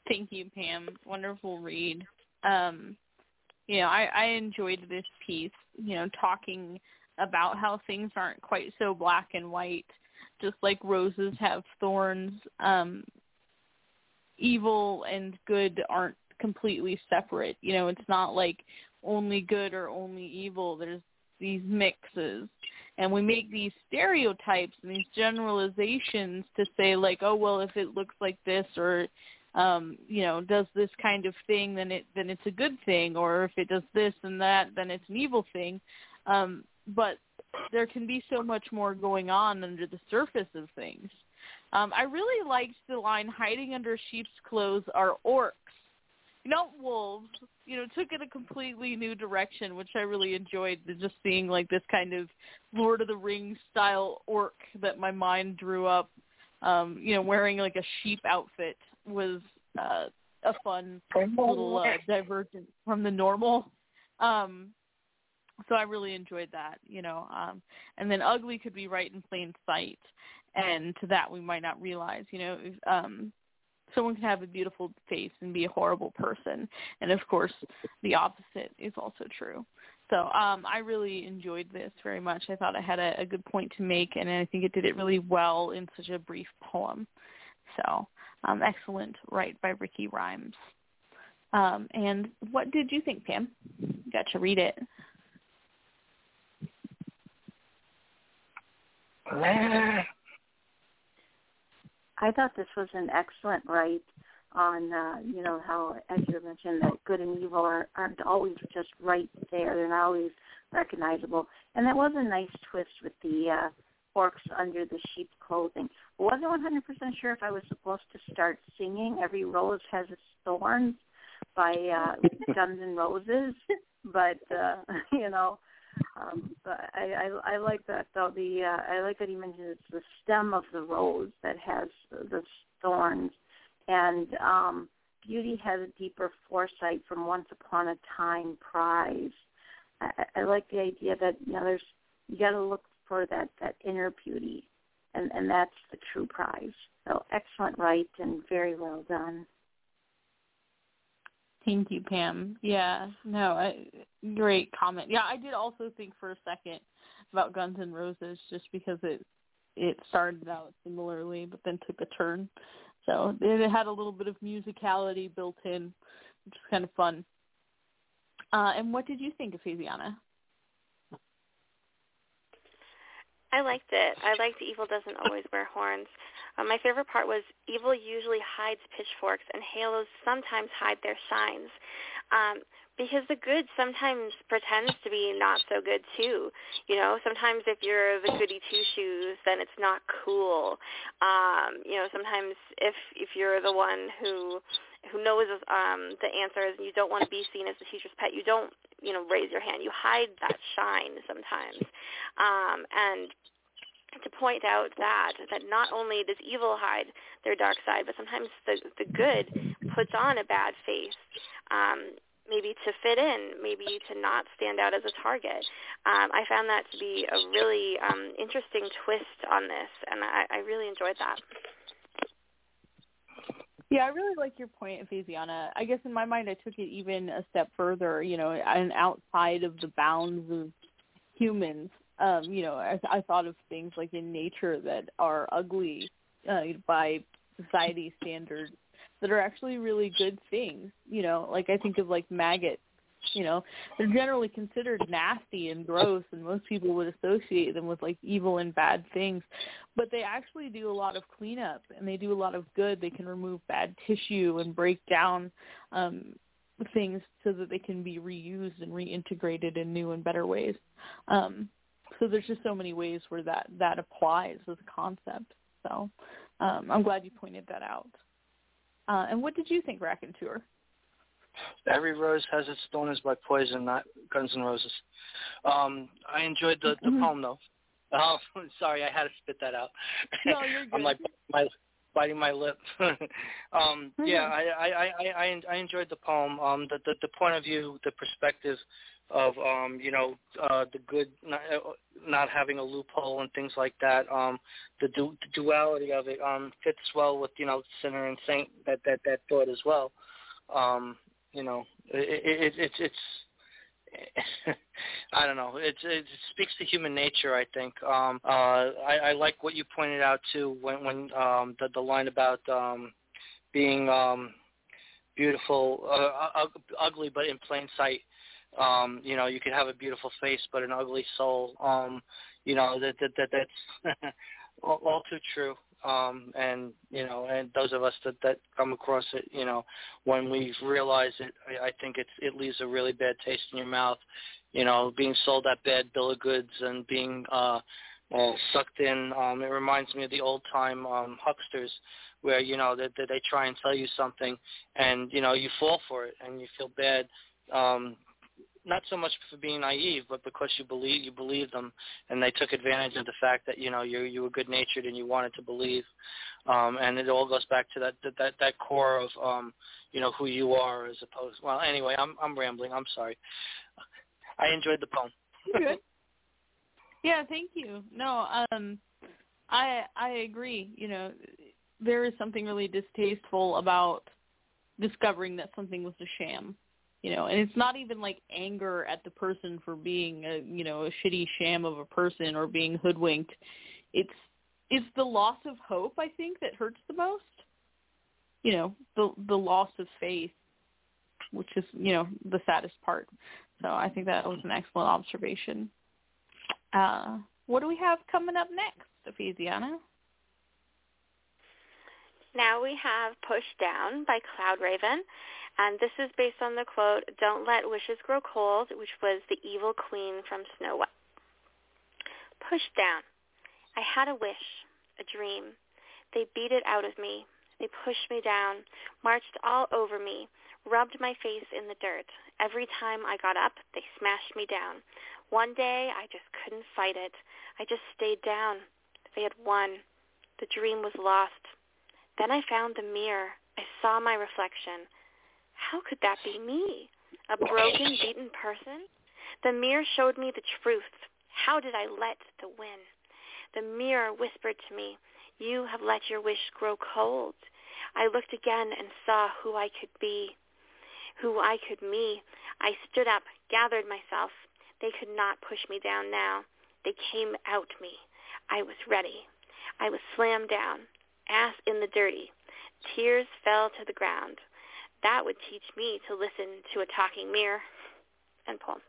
S10: Thank you, Pam. Wonderful read. Um, you know, I, I enjoyed this piece, you know, talking about how things aren't quite so black and white, just like roses have thorns. Um, evil and good aren't completely separate. You know, it's not like only good or only evil. There's these mixes. And we make these stereotypes and these generalizations to say, like, oh, well, if it looks like this or, um, you know, does this kind of thing, then it then it's a good thing. Or if it does this and that, then it's an evil thing. Um, but there can be so much more going on under the surface of things. Um, I really liked the line, hiding under sheep's clothes are orcs, not wolves. You know, took it a completely new direction, which I really enjoyed, just seeing like this kind of Lord of the Rings style orc that my mind drew up, um, you know, wearing like a sheep outfit was uh, a fun little uh, divergence from the normal. Um, so I really enjoyed that, you know. Um, and then ugly could be right in plain sight. And to that we might not realize, you know, um, someone can have a beautiful face and be a horrible person. And, of course, the opposite is also true. So um, I really enjoyed this very much. I thought I had a, a good point to make, and I think it did it really well in such a brief poem. So um, excellent write by Ricky Rhymes. Um, and what did you think, Pam? You got to read it.
S1: I thought this was an excellent write on, uh, you know, how, as you mentioned, that good and evil are, aren't always just right there. They're not always recognizable. And that was a nice twist with the uh, orcs under the sheep clothing. I wasn't one hundred percent sure if I was supposed to start singing Every Rose Has Its Thorns by uh, Guns N' Roses, but, uh, you know, Um, but I, I, I like that though. The uh, I like that he mentioned it's the stem of the rose that has the thorns, and um, beauty has a deeper foresight from once upon a time prize. I, I like the idea that, you know, there's you got to look for that, that inner beauty, and, and that's the true prize. So excellent write and very well done.
S10: Thank you, Pam. Yeah, no, I, great comment. Yeah, I did also think for a second about Guns N' Roses just because it it started out similarly but then took a turn. So it had a little bit of musicality built in, which is kind of fun. Uh, and what did you think of Fabiana?
S3: I liked it. I liked Evil Doesn't Always Wear Horns. Um, my favorite part was evil usually hides pitchforks and halos sometimes hide their shines. Um, because the good sometimes pretends to be not so good too. You know, sometimes if you're the goody two-shoes, then it's not cool. Um, you know, sometimes if if you're the one who who knows um, the answers and you don't want to be seen as the teacher's pet, you don't, you know, raise your hand. You hide that shine sometimes. Um, and to point out that, that not only does evil hide their dark side, but sometimes the, the good puts on a bad face, um, maybe to fit in, maybe to not stand out as a target. Um, I found that to be a really um, interesting twist on this, and I, I really enjoyed that.
S10: Yeah, I really like your point, Fabiana. I guess in my mind I took it even a step further, you know, and outside of the bounds of humans. Um, you know, I, I thought of things like in nature that are ugly uh, by society standards that are actually really good things. You know, like I think of like maggots. You know, they're generally considered nasty and gross, and most people would associate them with like evil and bad things. But they actually do a lot of cleanup, and they do a lot of good. They can remove bad tissue and break down um, things so that they can be reused and reintegrated in new and better ways. Um, So there's just so many ways where that, that applies as a concept. So um, I'm glad you pointed that out. Uh, and what did you think, Raconteur?
S5: Every Rose Has Its Thorns by Poison, not Guns N' Roses. Um, I enjoyed the, the
S10: mm-hmm.
S5: poem, though. Oh, sorry, I had to spit that out.
S10: No, you're good.
S5: I'm like my, biting my lip. um,
S10: mm-hmm.
S5: Yeah, I, I, I, I, I enjoyed the poem. Um, the, the, the point of view, the perspective of um, you know uh, the good not, not having a loophole and things like that. Um, the, du- the duality of it um, fits well with you know sinner and saint, that that, that thought as well. Um, you know, it, it, it, it's it's I don't know. It, it speaks to human nature, I think. Um, uh, I, I like what you pointed out too when when um, the the line about um, being um, beautiful, uh, ugly, but in plain sight. Um, you know, you could have a beautiful face, but an ugly soul. Um, you know, that that, that that's all, all too true. Um, and you know, and those of us that, that come across it, you know, when we realize it, I, I think it's it leaves a really bad taste in your mouth. You know, being sold that bad bill of goods and being uh, uh, sucked in. Um, it reminds me of the old time um, hucksters, where you know that, that they try and sell you something, and you know you fall for it and you feel bad. Um, Not so much for being naive, but because you believe you believe them, and they took advantage of the fact that you know you you were good natured and you wanted to believe, um, and it all goes back to that that that core of um, you know who you are as opposed. Well, anyway, I'm I'm rambling. I'm sorry. I enjoyed the poem.
S10: Good. Yeah, thank you. No, um, I I agree. You know, there is something really distasteful about discovering that something was a sham. You know, and it's not even like anger at the person for being a, you know, a shitty sham of a person or being hoodwinked. It's it's the loss of hope, I think, that hurts the most. You know, the the loss of faith, which is, you know, the saddest part. So I think that was an excellent observation. Uh, what do we have coming up next, Ephesiana?
S3: Now we have Push Down by Cloud Raven. And this is based on the quote, "Don't let wishes grow cold," which was the evil queen from Snow White. Push down. I had a wish, a dream. They beat it out of me. They pushed me down, marched all over me, rubbed my face in the dirt. Every time I got up, they smashed me down. One day, I just couldn't fight it. I just stayed down. They had won. The dream was lost. Then I found the mirror. I saw my reflection. How could that be me? A broken, beaten person? The mirror showed me the truth. How did I let the win? The mirror whispered to me, "You have let your wish grow cold." I looked again and saw who I could be, who I could me. I stood up, gathered myself. They could not push me down now. They came out me. I was ready. I was slammed down, ass in the dirty. Tears fell to the ground. That would teach me to listen to a talking mirror. And poem.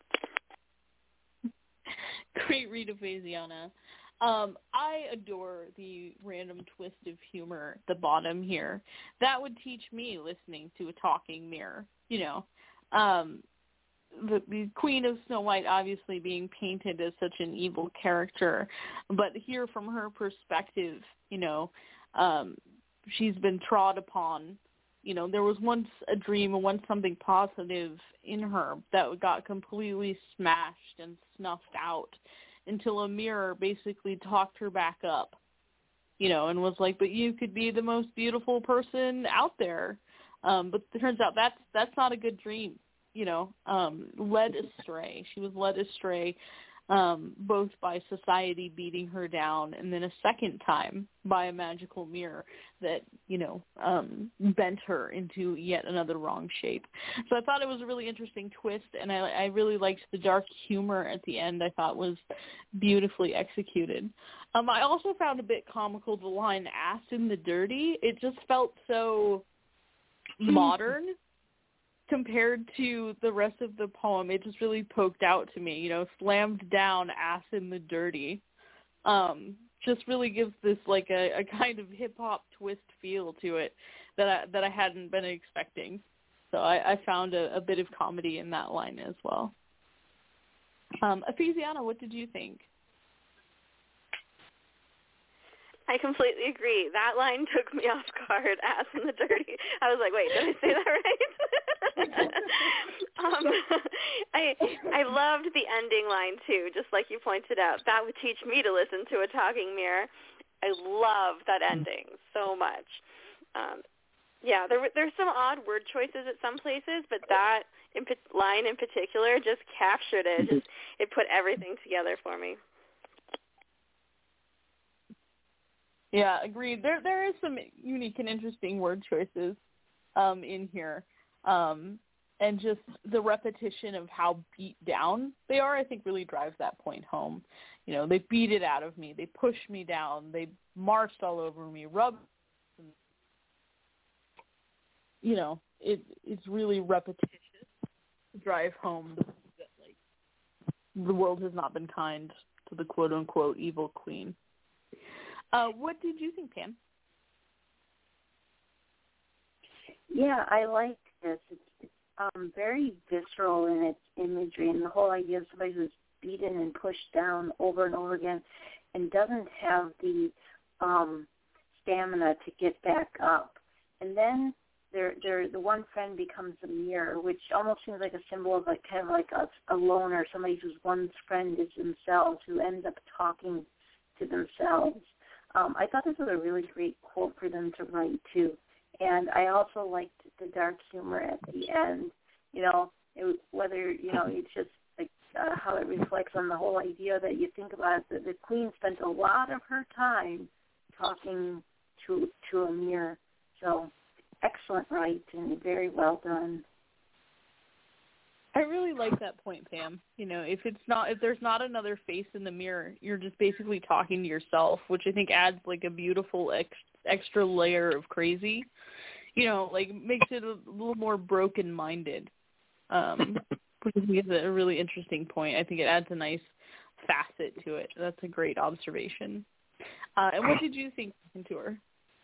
S10: Great read, Ephesiana. Um, I adore the random twist of humor at the bottom here. That would teach me listening to a talking mirror. You know, um, the, the Queen of Snow White obviously being painted as such an evil character, but here from her perspective, you know, um, she's been trod upon. You know, there was once a dream and once something positive in her that got completely smashed and snuffed out until a mirror basically talked her back up, you know, and was like, but you could be the most beautiful person out there. Um, but it turns out that's, that's not a good dream, you know, um, led astray. She was led astray um, both by society beating her down and then a second time by a magical mirror that, you know, um, bent her into yet another wrong shape. So I thought it was a really interesting twist, and I, I really liked the dark humor at the end. I thought was beautifully executed. Um, I also found a bit comical the line, "ass in the dirty." It just felt so modern compared to the rest of the poem. It just really poked out to me, you know, slammed down, ass in the dirty. Um, just really gives this like a, a kind of hip hop twist feel to it that I, that I hadn't been expecting. So I, I found a, a bit of comedy in that line as well. Um, Ephesiana, what did you think?
S3: I completely agree. That line took me off guard, ass in the dirty. I was like, wait, did I say that right? um, I I loved the ending line, too, just like you pointed out. That would teach me to listen to a talking mirror. I love that ending so much. Um, Yeah, there there's some odd word choices at some places, but that in, line in particular just captured it. Just, it put everything together for me.
S10: Yeah, agreed. There there is some unique and interesting word choices um, in here. Um, and just the repetition of how beat down they are, I think, really drives that point home. You know, they beat it out of me. They pushed me down. They marched all over me, rubbed. You know, it it's really repetitious to drive home the that, like, the world has not been kind to the quote-unquote evil queen. Uh, what did you think, Pam?
S1: Yeah, I like this. It's, it's um, very visceral in its imagery, and the whole idea of somebody who's beaten and pushed down over and over again and doesn't have the um, stamina to get back up. And then they're, they're, the one friend becomes a mirror, which almost seems like a symbol of like kind of like a, a loner, somebody whose one friend is themselves, who ends up talking to themselves. Um, I thought this was a really great quote for them to write, too. And I also liked the dark humor at the end. You know, it, whether, you know, it's just like uh, how it reflects on the whole idea that you think about it, that the queen spent a lot of her time talking to to a mirror. So excellent write and very well done.
S10: I really like that point, Pam. You know, if it's not, if there's not another face in the mirror, you're just basically talking to yourself, which I think adds like a beautiful ex- extra layer of crazy. You know, like makes it a little more broken-minded, um, which I think is a really interesting point. I think it adds a nice facet to it. That's a great observation. Uh, and what did you think to her?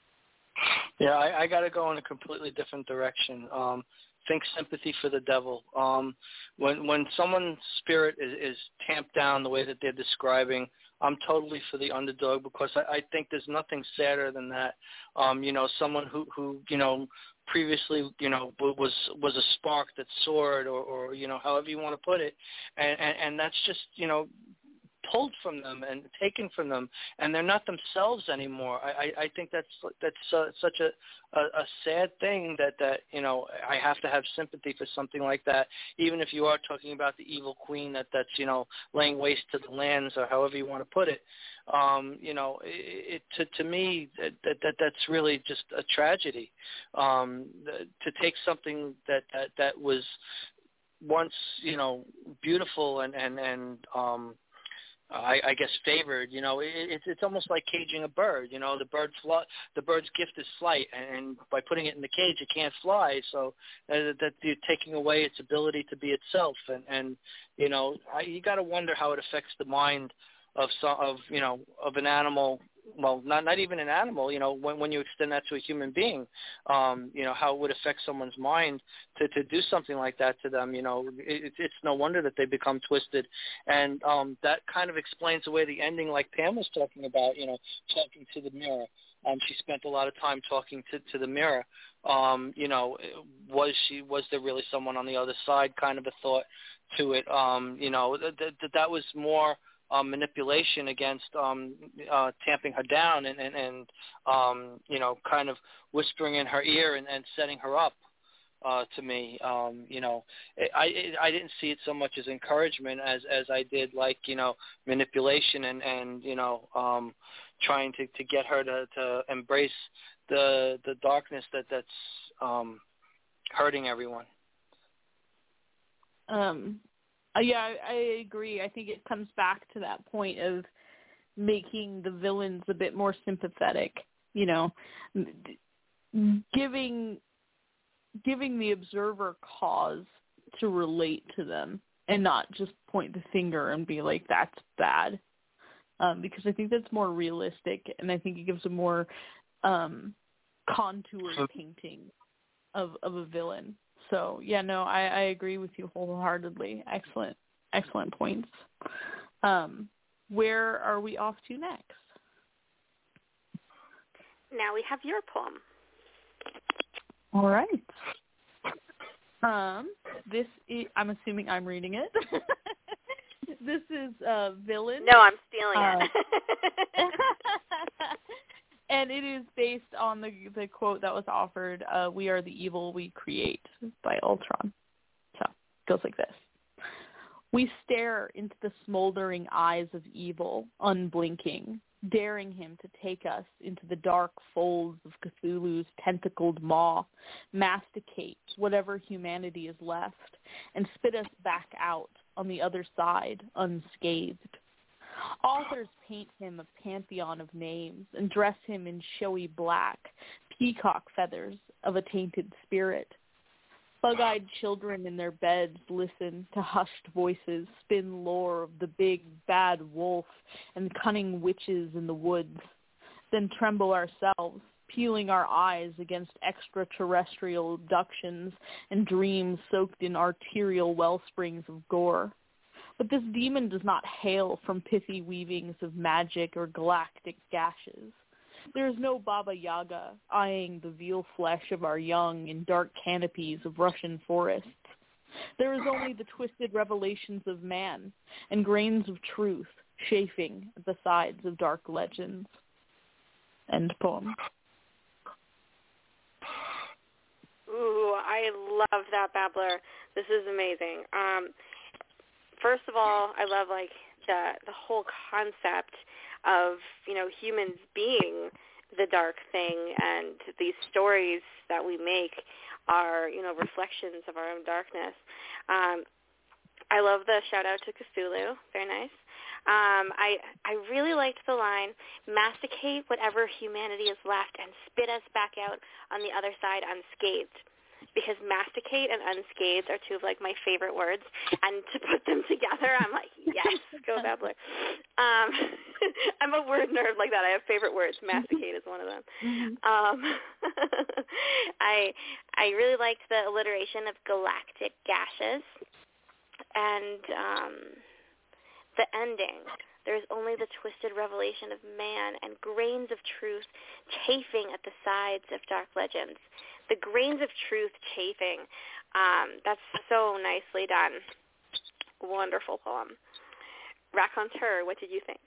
S5: Yeah, I, I got to go in a completely different direction. Um, think sympathy for the devil. Um, when when someone's spirit is, is tamped down the way that they're describing, I'm totally for the underdog, because I, I think there's nothing sadder than that. Um, you know, someone who, who you know, previously, you know, was was a spark that soared, or, or you know, however you want to put it, and, and, and that's just, you know, pulled from them and taken from them, and they're not themselves anymore. I, I, I think that's that's uh, such a, a, a sad thing that, that, you know, I have to have sympathy for something like that, even if you are talking about the evil queen that, that's, you know, laying waste to the lands, or however you want to put it. Um, you know, it, it, to, to me, that, that that's really just a tragedy. Um, to take something that, that, that was once, you know, beautiful and, and, and um, I, I guess favored, you know, it, it's it's almost like caging a bird. You know, the bird fly, the bird's gift is flight, and by putting it in the cage, it can't fly. So uh, that you're taking away its ability to be itself, and and you know, I, you got to wonder how it affects the mind of some of you know of an animal. Well, not not even an animal, you know, when when you extend that to a human being, um, you know, how it would affect someone's mind to, to do something like that to them, you know, it, it's no wonder that they become twisted. And um, that kind of explains away the ending, like Pam was talking about, you know, talking to the mirror. Um, she spent a lot of time talking to, to the mirror. Um, you know, was she, was there really someone on the other side, kind of a thought to it. Um, you know, that, that, that was more Um, manipulation against um, uh, tamping her down and, and, and um, you know, kind of whispering in her ear and, and setting her up uh, to me. Um, you know, I, it, I didn't see it so much as encouragement as, as I did, like, you know, manipulation and, and you know, um, trying to, to get her to, to embrace the the darkness that, that's um, hurting everyone.
S10: Um. Uh, yeah, I, I agree. I think it comes back to that point of making the villains a bit more sympathetic, you know, giving giving the observer cause to relate to them and not just point the finger and be like, that's bad. Um, because I think that's more realistic, and I think it gives a more um, contoured painting of, of a villain. So, yeah, no, I, I agree with you wholeheartedly. Excellent, excellent points. Um, where are we off to next?
S3: Now we have your poem.
S10: All right. Um, this is, I'm assuming I'm reading it. This is uh, Villain.
S3: No, I'm stealing
S10: uh,
S3: it.
S10: And it is based based on the the quote that was offered, uh, "We are the evil we create" by Ultron. So it goes like this. We stare into the smoldering eyes of evil, unblinking, daring him to take us into the dark folds of Cthulhu's tentacled maw, masticate whatever humanity is left, and spit us back out on the other side unscathed. Authors paint him a pantheon of names and dress him in showy black, peacock feathers of a tainted spirit. Bug-eyed children in their beds listen to hushed voices spin lore of the big, bad wolf and cunning witches in the woods, then tremble ourselves, peeling our eyes against extraterrestrial abductions and dreams soaked in arterial wellsprings of gore. But this demon does not hail from pithy weavings of magic or galactic gashes. There is no Baba Yaga eyeing the veal flesh of our young in dark canopies of Russian forests. There is only the twisted revelations of man and grains of truth chafing at the sides of dark legends. End poem.
S3: Ooh, I love that, Babbler. This is amazing. Um, first of all, I love like the the whole concept of, you know, humans being the dark thing, and these stories that we make are, you know, reflections of our own darkness. Um, I love the shout out to Cthulhu. Very nice. Um, I I really liked the line, masticate whatever humanity is left and spit us back out on the other side unscathed. Because masticate and unscathed are two of, like, my favorite words. And to put them together, I'm like, yes, go Babbler. Um, I'm a word nerd like that. I have favorite words. Masticate is one of them. Mm-hmm. Um, I I really liked the alliteration of galactic gashes. And um, the ending. There is only the twisted revelation of man and grains of truth chafing at the sides of dark legends. The grains of truth chafing. Um, that's so nicely done. Wonderful poem. Raconteur, what did you think?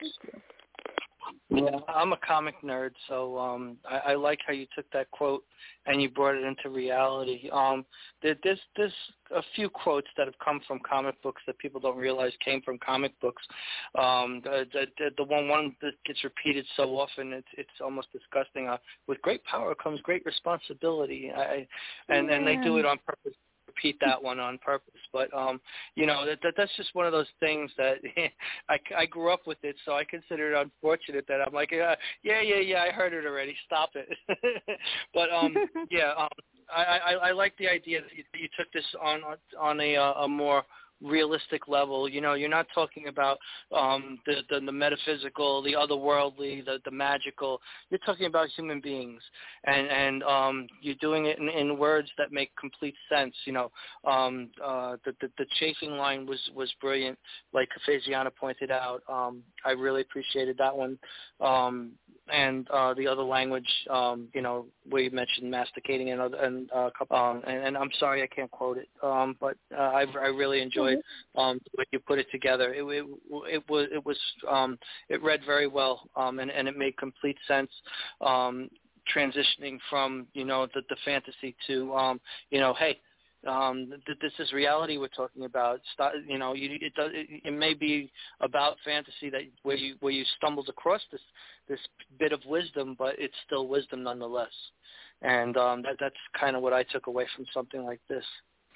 S5: Yeah, I'm a comic nerd, so um, I, I like how you took that quote and you brought it into reality. Um, there, there's, there's a few quotes that have come from comic books that people don't realize came from comic books. Um, the, the, the one one that gets repeated so often, it's, it's almost disgusting. Uh, with great power comes great responsibility, I, and, yeah. and they do it on purpose. Repeat that one on purpose, but um, you know that, that that's just one of those things that I, I grew up with it, so I consider it unfortunate that I'm like, yeah, yeah, yeah, yeah, I heard it already. Stop it. But um, yeah, um, I, I, I like the idea that you, that you took this on on a, a more realistic level. You know, you're not talking about um, the, the the metaphysical, the otherworldly, the the magical. You're talking about human beings, and and um, you're doing it in, in words that make complete sense. You know, um, uh, the, the the chafing line was was brilliant, like Faziana pointed out. Um, I really appreciated that one. Um, and uh, the other language, um, you know, where you mentioned masticating and other, and, uh, um, and and I'm sorry I can't quote it, um, but uh, I, I really enjoyed um, the way you put it together. It, it, it was it was um, it read very well, um, and and it made complete sense. Um, transitioning from you know the, the fantasy to um, you know, hey. Um, th- this is reality we're talking about. St- you know, you, it, does, it, it may be about fantasy that where you where you stumbled across this this bit of wisdom, but it's still wisdom nonetheless. And um, that, that's kind of what I took away from something like this.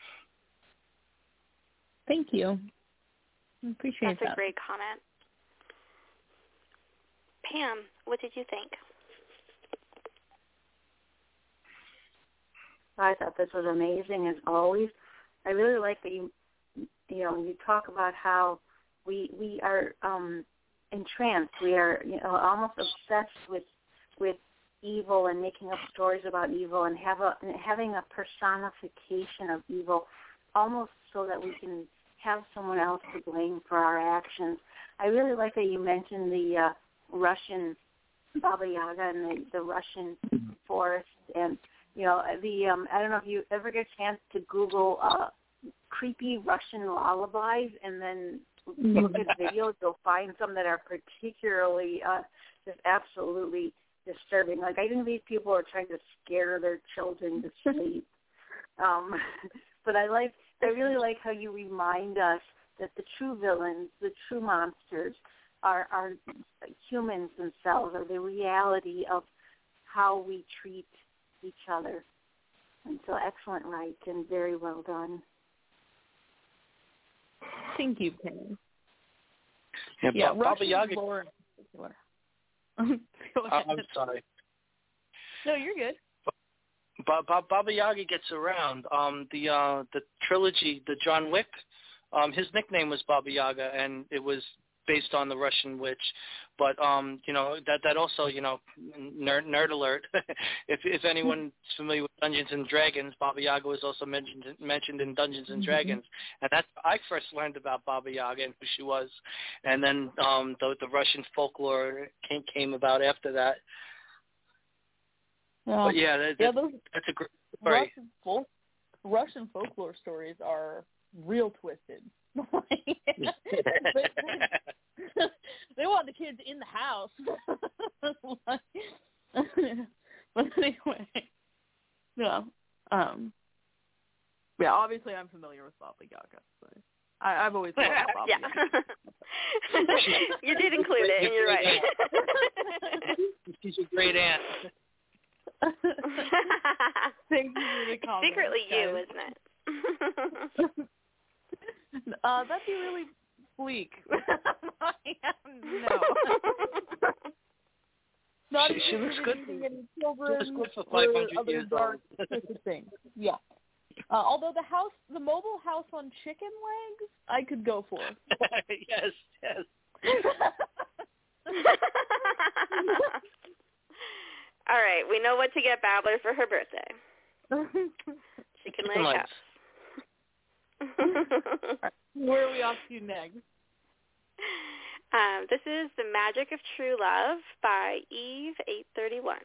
S10: Thank you. I appreciate
S3: That's
S10: that.
S3: That's a great comment. Pam, what did you think?
S1: I thought this was amazing as always. I really like that you, you know, you talk about how we we are um, entranced. We are, you know, almost obsessed with with evil and making up stories about evil and have a having a personification of evil, almost so that we can have someone else to blame for our actions. I really like that you mentioned the uh, Russian Baba Yaga and the, the Russian forest and. You know, the um, I don't know if you ever get a chance to Google uh, creepy Russian lullabies and then look at videos. You'll find some that are particularly uh, just absolutely disturbing. Like, I think these people are trying to scare their children to sleep. um, but I like, I really like how you remind us that the true villains, the true monsters, are, are humans themselves, or the reality of how we treat each other. And so excellent write and very well done.
S10: Thank you, Penny.
S5: Yeah,
S10: yeah
S5: Ba- Baba Yaga.
S10: I'm
S5: sorry.
S10: No, you're good.
S5: Ba- ba- Baba Yaga gets around. Um, the uh, the trilogy, the John Wick, um, his nickname was Baba Yaga, and it was based on the Russian witch. But um, you know, that that also, you know, nerd, nerd alert. if if anyone's familiar with Dungeons and Dragons, Baba Yaga was also mentioned mentioned in Dungeons and Dragons, mm-hmm. and that's I first learned about Baba Yaga and who she was, and then um, the the Russian folklore came came about after that.
S10: Yeah,
S5: but yeah, that,
S10: yeah
S5: that,
S10: those
S5: that's a great story.
S10: Russian, folk, Russian folklore stories are real twisted. they, they want the kids in the house. But anyway, yeah, um, yeah. Obviously, I'm familiar with Baba Yaga. So I, I've always loved Baba
S3: yeah.
S10: Yaga.
S3: You did include it, and you're right.
S5: She's a great aunt.
S10: Thank you for the comment.
S3: Secretly you,
S10: guys.
S3: isn't it?
S10: uh, that'd be really bleak. No. Not
S5: she, she looks good.
S10: Any children
S5: she looks good for five hundred
S10: other
S5: years
S10: dark
S5: old.
S10: things. Yeah. Uh, although the house, the mobile house on chicken legs, I could go for.
S5: Yes, yes.
S3: All right, we know what to get Babbler for her birthday. Chicken leg house.
S10: Where are we off to next?
S3: Um, this is The Magic of True Love by Eve eight thirty-one.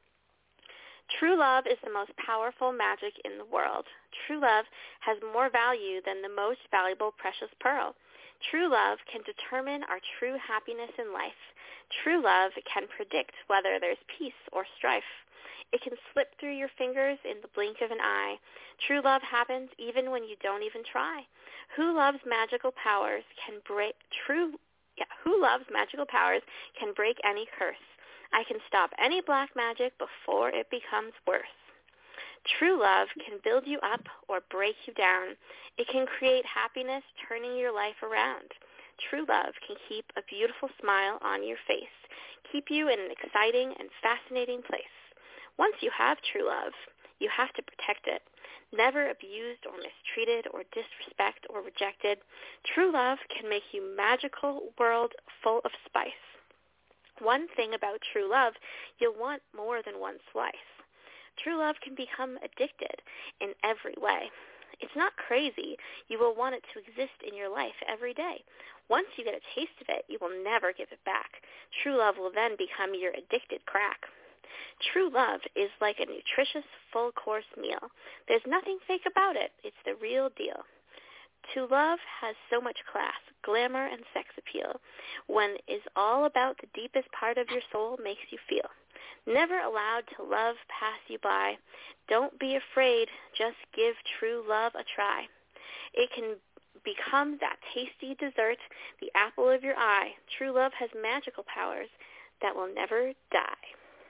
S3: True love is the most powerful magic in the world. True love has more value than the most valuable precious pearl. True love can determine our true happiness in life. True love can predict whether there's peace or strife. It can slip through your fingers in the blink of an eye. True love happens even when you don't even try. Who loves magical powers can break true yeah, who loves magical powers can break any curse. I can stop any black magic before it becomes worse. True love can build you up or break you down. It can create happiness, turning your life around. True love can keep a beautiful smile on your face, keep you in an exciting and fascinating place. Once you have true love, you have to protect it. Never abused or mistreated or disrespected or rejected. True love can make you a magical world full of spice. One thing about true love, you'll want more than one slice. True love can become addicted in every way. It's not crazy. You will want it to exist in your life every day. Once you get a taste of it, you will never give it back. True love will then become your addicted crack. True love is like a nutritious, full-course meal. There's nothing fake about it. It's the real deal. To love has so much class, glamour, and sex appeal, when is all about the deepest part of your soul makes you feel. Never allowed to love pass you by. Don't be afraid. Just give true love a try. It can become that tasty dessert, the apple of your eye. True love has magical powers that will never die.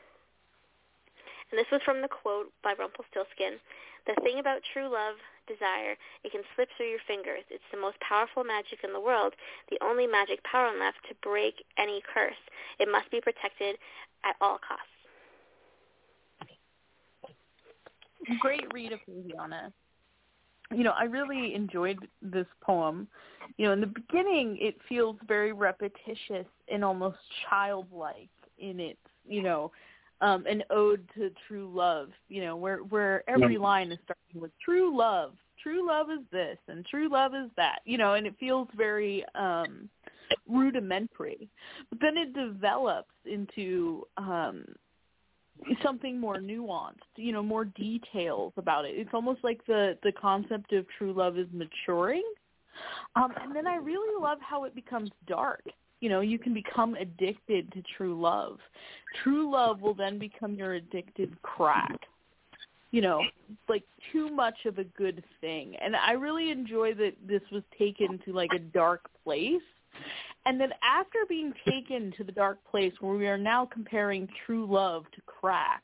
S3: And this was from the quote by Rumpelstiltskin. The thing about true love, desire, it can slip through your fingers. It's the most powerful magic in the world, the only magic power left to break any curse. It must be protected at all costs.
S10: Great read of Juliana. You know, I really enjoyed this poem. You know, in the beginning, it feels very repetitious and almost childlike in its, you know, um, an ode to true love, you know, where, where every line is starting with true love. True love is this and true love is that, you know, and it feels very um, rudimentary. But then it develops into um, something more nuanced, you know, more details about it. It's almost like the, the concept of true love is maturing. Um, and then I really love how it becomes dark. You know, you can become addicted to true love. True love will then become your addicted crack. You know, like too much of a good thing. And I really enjoy that this was taken to like a dark place. And then after being taken to the dark place where we are now comparing true love to crack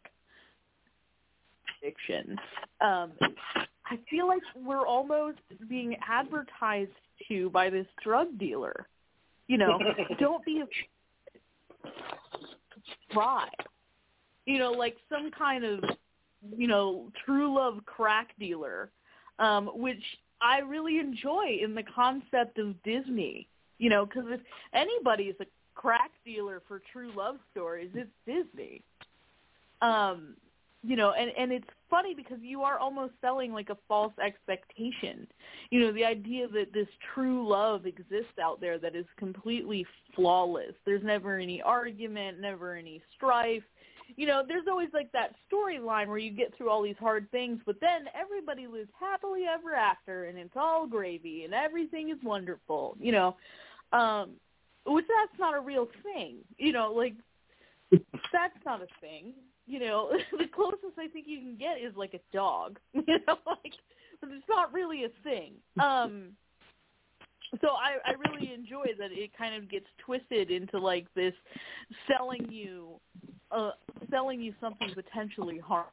S10: addiction, um, I feel like we're almost being advertised to by this drug dealer. You know, don't be a try. You know, like some kind of, you know, true love crack dealer, um, which I really enjoy in the concept of Disney. You know, because if anybody is a crack dealer for true love stories, it's Disney. Um, you know, and, and it's funny because you are almost selling like a false expectation. You know, the idea that this true love exists out there that is completely flawless. There's never any argument, never any strife. You know, there's always like that storyline where you get through all these hard things, but then everybody lives happily ever after, and it's all gravy, and everything is wonderful, you know, um, which that's not a real thing. You know, like, that's not a thing. You know, the closest I think you can get is like a dog, you know, like, but it's not really a thing. Um, so I, I really enjoy that it kind of gets twisted into like this selling you, uh, selling you something potentially harmful.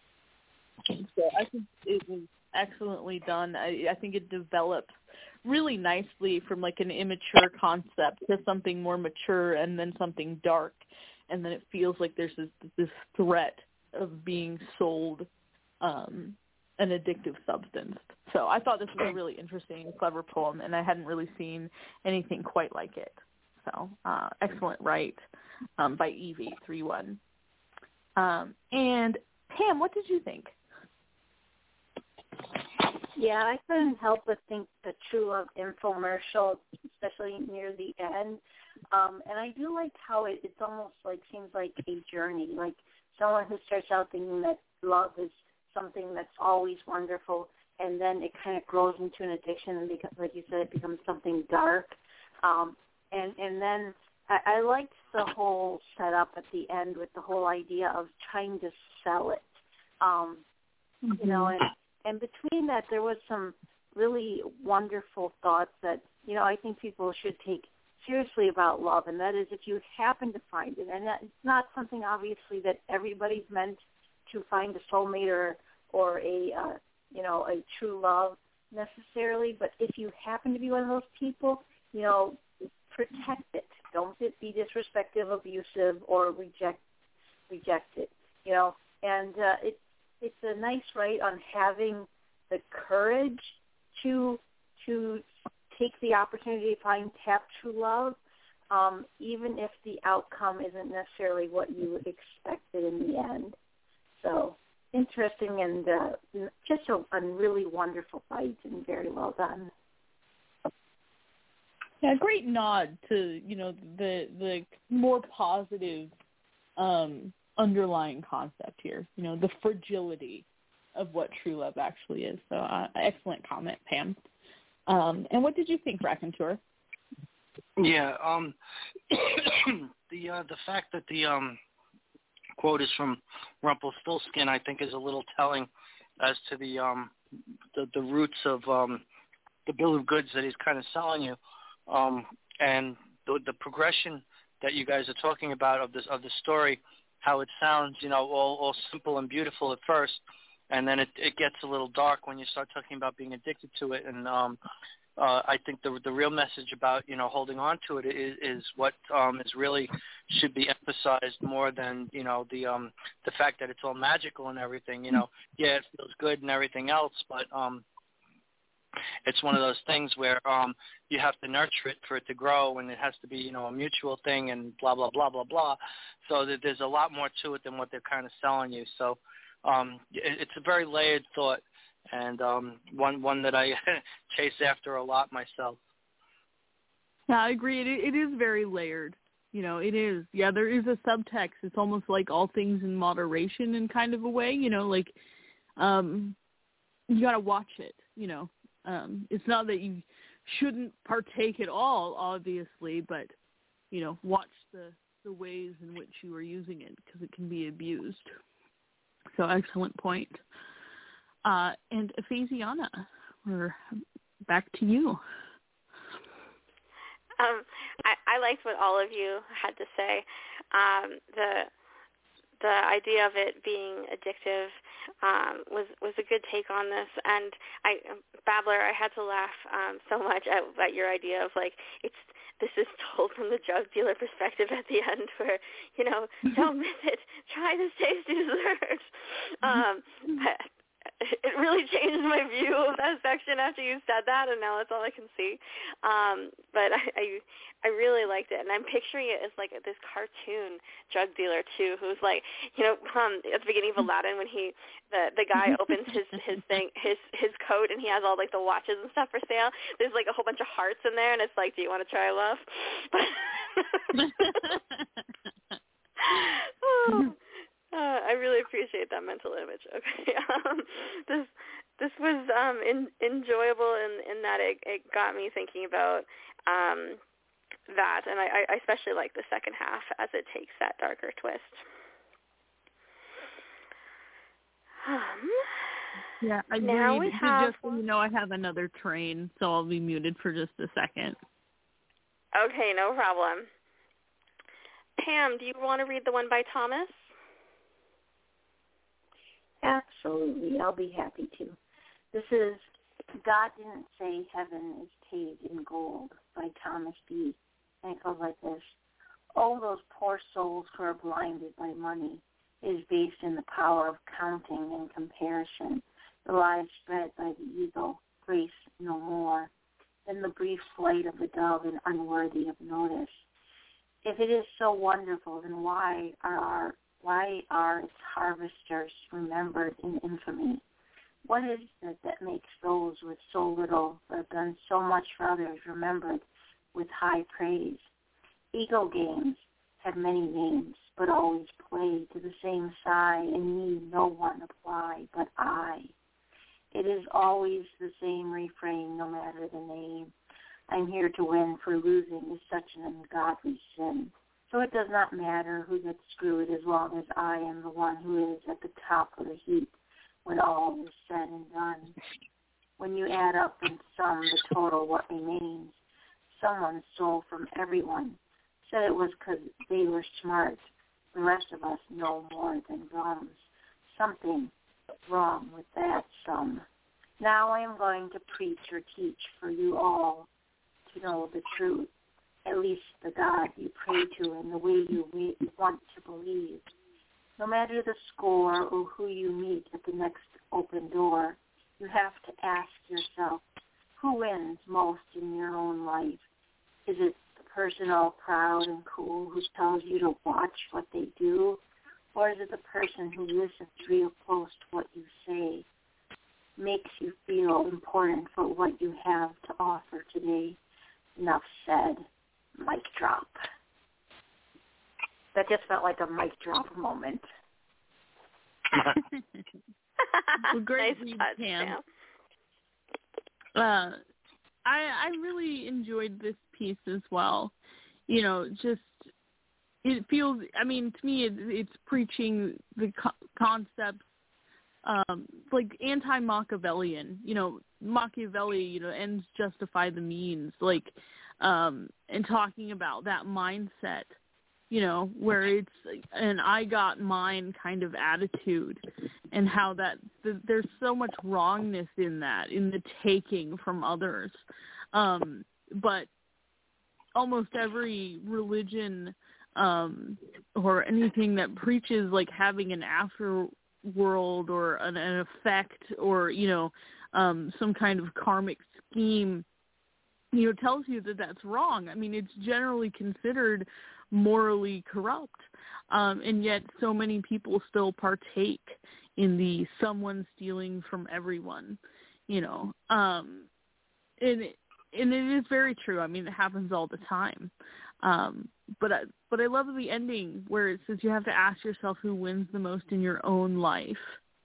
S10: So I think it was excellently done. I, I think it developed really nicely from like an immature concept to something more mature and then something dark. And then it feels like there's this, this threat of being sold um, an addictive substance. So I thought this was a really interesting and clever poem, and I hadn't really seen anything quite like it. So uh, excellent write um, by Evie, three one. Um, and Pam, what did you think?
S1: Yeah, I couldn't help but think the True Love infomercial, especially near the end. Um, and I do like how it, it's almost like seems like a journey, like someone who starts out thinking that love is something that's always wonderful, and then it kind of grows into an addiction, and because, like you said, it becomes something dark. Um, and and then I, I liked the whole setup at the end with the whole idea of trying to sell it. Um, mm-hmm. You know, and and between that, there was some really wonderful thoughts that, you know, I think people should take seriously about love, and that is if you happen to find it, and that, it's not something obviously that everybody's meant to find a soulmate or or a uh, you know a true love necessarily, but if you happen to be one of those people, you know, protect it. Don't be disrespectful, abusive, or reject reject it. You know, and uh, it it's a nice write on having the courage to to. take the opportunity to find tap true love, um, even if the outcome isn't necessarily what you expected in the end. So interesting and uh, just a, a really wonderful fight and very well done.
S10: Yeah, great nod to, you know, the the more positive um, underlying concept here. You know, the fragility of what true love actually is. So uh, excellent comment, Pam. Um, and what did you think, Raconteur?
S5: Yeah, um, the uh, the fact that the um, quote is from Rumpelstiltskin, I think, is a little telling as to the um, the, the roots of um, the bill of goods that he's kind of selling you, um, and the, the progression that you guys are talking about of this of the story, how it sounds, you know, all, all simple and beautiful at first. And then it, it gets a little dark when you start talking about being addicted to it. And um, uh, I think the the real message about, you know, holding on to it is, is what um, is really should be emphasized more than, you know, the um, the fact that it's all magical and everything. You know, yeah, it feels good and everything else, but um, it's one of those things where um, you have to nurture it for it to grow, and it has to be, you know, a mutual thing and blah, blah, blah, blah, blah. So that there's a lot more to it than what they're kind of selling you. So Um, it, it's a very layered thought, and um, one one that I chase after a lot myself.
S4: Yeah, I agree. It, it is very layered. You know, it is. Yeah, there is a subtext. It's almost like all things in moderation in kind of a way. You know, like um, you got to watch it. You know, um, it's not that you shouldn't partake at all, obviously, but you know, watch the, the ways in which you are using it because it can be abused. So excellent point. Uh, and Ephesiana, we're back to you.
S3: Um, I, I liked what all of you had to say. Um, the the idea of it being addictive um, was was a good take on this. And I, Babbler, I had to laugh um, so much at, at your idea of like it's this is told from the drug dealer perspective at the end, where you know don't miss it, try this taste dessert. Um, I, it really changed my view of that section after you said that, and now that's all I can see. Um, but I, I, I really liked it, and I'm picturing it as like this cartoon drug dealer too, who's like, you know, um, at the beginning of Aladdin when he, the the guy opens his his thing, his his coat, and he has all like the watches and stuff for sale. There's like a whole bunch of hearts in there, and it's like, do you want to try love? oh. Uh, I really appreciate that mental image. Okay, um, this this was um, in, enjoyable in, in that it, it got me thinking about um, that, and I, I especially like the second half as it takes that darker twist. Um,
S4: yeah, I
S3: now we have.
S4: Just so you know, I have another train, so I'll be muted for just a second.
S3: Okay, no problem. Pam, do you want to read the one by Thomas?
S1: Absolutely, I'll be happy to. This is God Didn't Say Heaven is Paved in Gold by Thomas B. And it goes like this. Oh, those poor souls who are blinded by money. It is based in the power of counting and comparison, the lies spread by the ego, grace no more, than the brief flight of the dove and unworthy of notice. If it is so wonderful, then why are our Why are its harvesters remembered in infamy? What is it that makes those with so little that have done so much for others remembered with high praise? Ego games have many names, but always play to the same sigh and need no one apply but I. It is always the same refrain, no matter the name. I'm here to win, for losing is such an ungodly sin. So it does not matter who gets screwed as long as I am the one who is at the top of the heap when all is said and done. When you add up and sum the total, what remains? Someone stole from everyone, said it was because they were smart. The rest of us know more than bums. Something wrong with that sum. Now I am going to preach or teach for you all to know the truth. At least the God you pray to and the way you want to believe. No matter the score or who you meet at the next open door, you have to ask yourself, who wins most in your own life? Is it the person all proud and cool who tells you to watch what they do? Or is it the person who listens real close to what you say, makes you feel important for what you have to offer today? Enough said. Mic drop. That just felt like a mic drop moment.
S4: Well, great
S3: nice
S4: read,
S3: touch,
S4: Pam.
S3: Pam.
S4: Uh, I I really enjoyed this piece as well. You know, just it feels. I mean, to me, it, it's preaching the co- concepts um, like anti-Machiavellian. You know, Machiavelli. You know, ends justify the means. Like. Um, and talking about that mindset, you know, where it's an I got mine kind of attitude, and how that th- there's so much wrongness in that, in the taking from others. Um, but almost every religion um, or anything that preaches like having an afterworld or an, an effect or, you know, um, some kind of karmic scheme, you know, tells you that that's wrong. I mean, it's generally considered morally corrupt, um, and yet so many people still partake in the someone stealing from everyone, you know. Um, and, it, and it is very true. I mean, it happens all the time. Um, but, I, but I love the ending where it says you have to ask yourself who wins the most in your own life.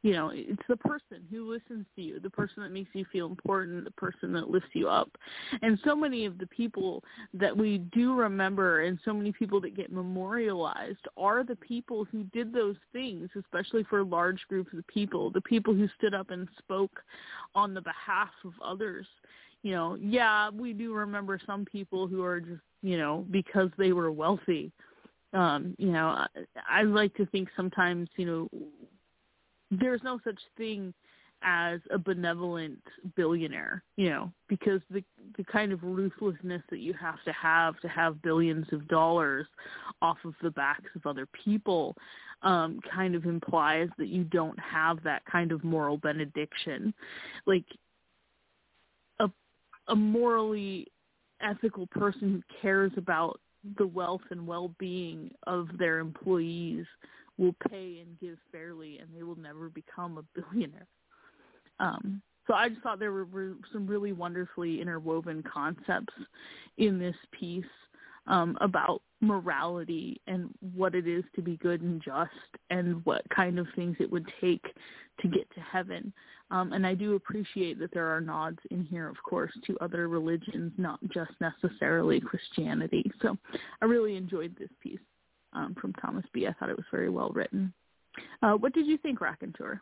S4: You know, it's the person who listens to you, the person that makes you feel important, the person that lifts you up. And so many of the people that we do remember and so many people that get memorialized are the people who did those things, especially for large groups of people, the people who stood up and spoke on the behalf of others. You know, yeah, we do remember some people who are just, you know, because they were wealthy. Um, you know, I, I like to think sometimes, you know, there's no such thing as a benevolent billionaire, you know, because the the kind of ruthlessness that you have to have to have billions of dollars off of the backs of other people um, kind of implies that you don't have that kind of moral benediction. Like a a morally ethical person who cares about the wealth and well-being of their employees will pay and give fairly, and they will never become a billionaire. Um, so I just thought there were, were some really wonderfully interwoven concepts in this piece um, about morality and what it is to be good and just and what kind of things it would take to get to heaven. Um, and I do appreciate that there are nods in here, of course, to other religions, not just necessarily Christianity. So I really enjoyed this piece. Um, from Thomas B. I thought it was very well written. Uh, what did you think, Raconteur?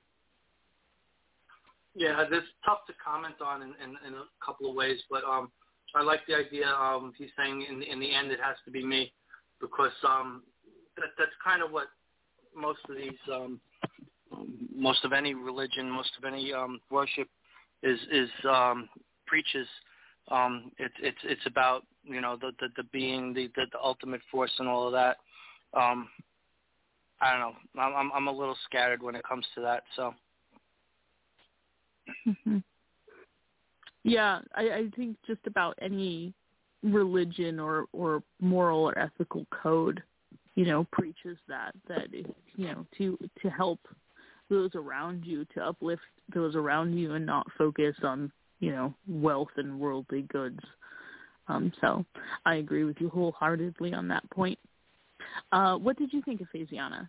S5: Yeah, this tough to comment on in, in, in a couple of ways, but um, I like the idea of he's saying in the, in the end it has to be me, because um, that, that's kind of what most of these, um, most of any religion, most of any um, worship is is um, preaches. Um, it's it's it's about, you know, the the, the being, the, the the ultimate force and all of that. Um, I don't know. I'm I'm a little scattered when it comes to that. So.
S4: Mm-hmm. Yeah, I, I think just about any religion or, or moral or ethical code, you know, preaches that that you know to to help those around you, to uplift those around you, and not focus on, you know, wealth and worldly goods. Um, so I agree with you wholeheartedly on that point. Uh, what did you think of Phasiana?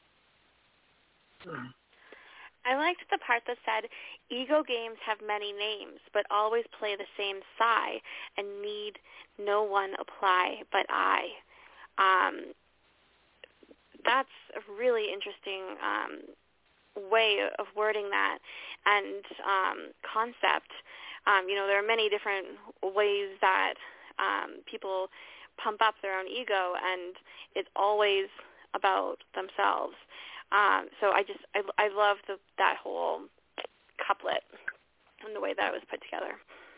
S3: I liked the part that said, ego games have many names, but always play the same sigh, and need no one apply but I. Um, that's a really interesting um, way of wording that and um, concept. Um, you know, there are many different ways that um, people pump up their own ego, and it's always about themselves. Um, so I just I, I love the, that whole couplet and the way that it was put together.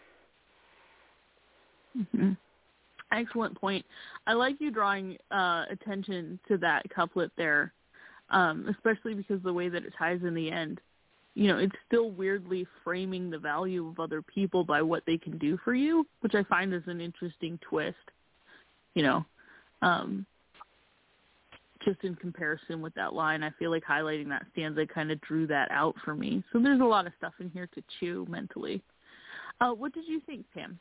S4: Mm-hmm. Excellent point. I like you drawing uh, attention to that couplet there, um, especially because the way that it ties in the end. You know, it's still weirdly framing the value of other people by what they can do for you, which I find is an interesting twist. You know, um, just in comparison with that line, I feel like highlighting that stanza kind of drew that out for me. So there's a lot of stuff in here to chew mentally. Uh, what did you think, Pam?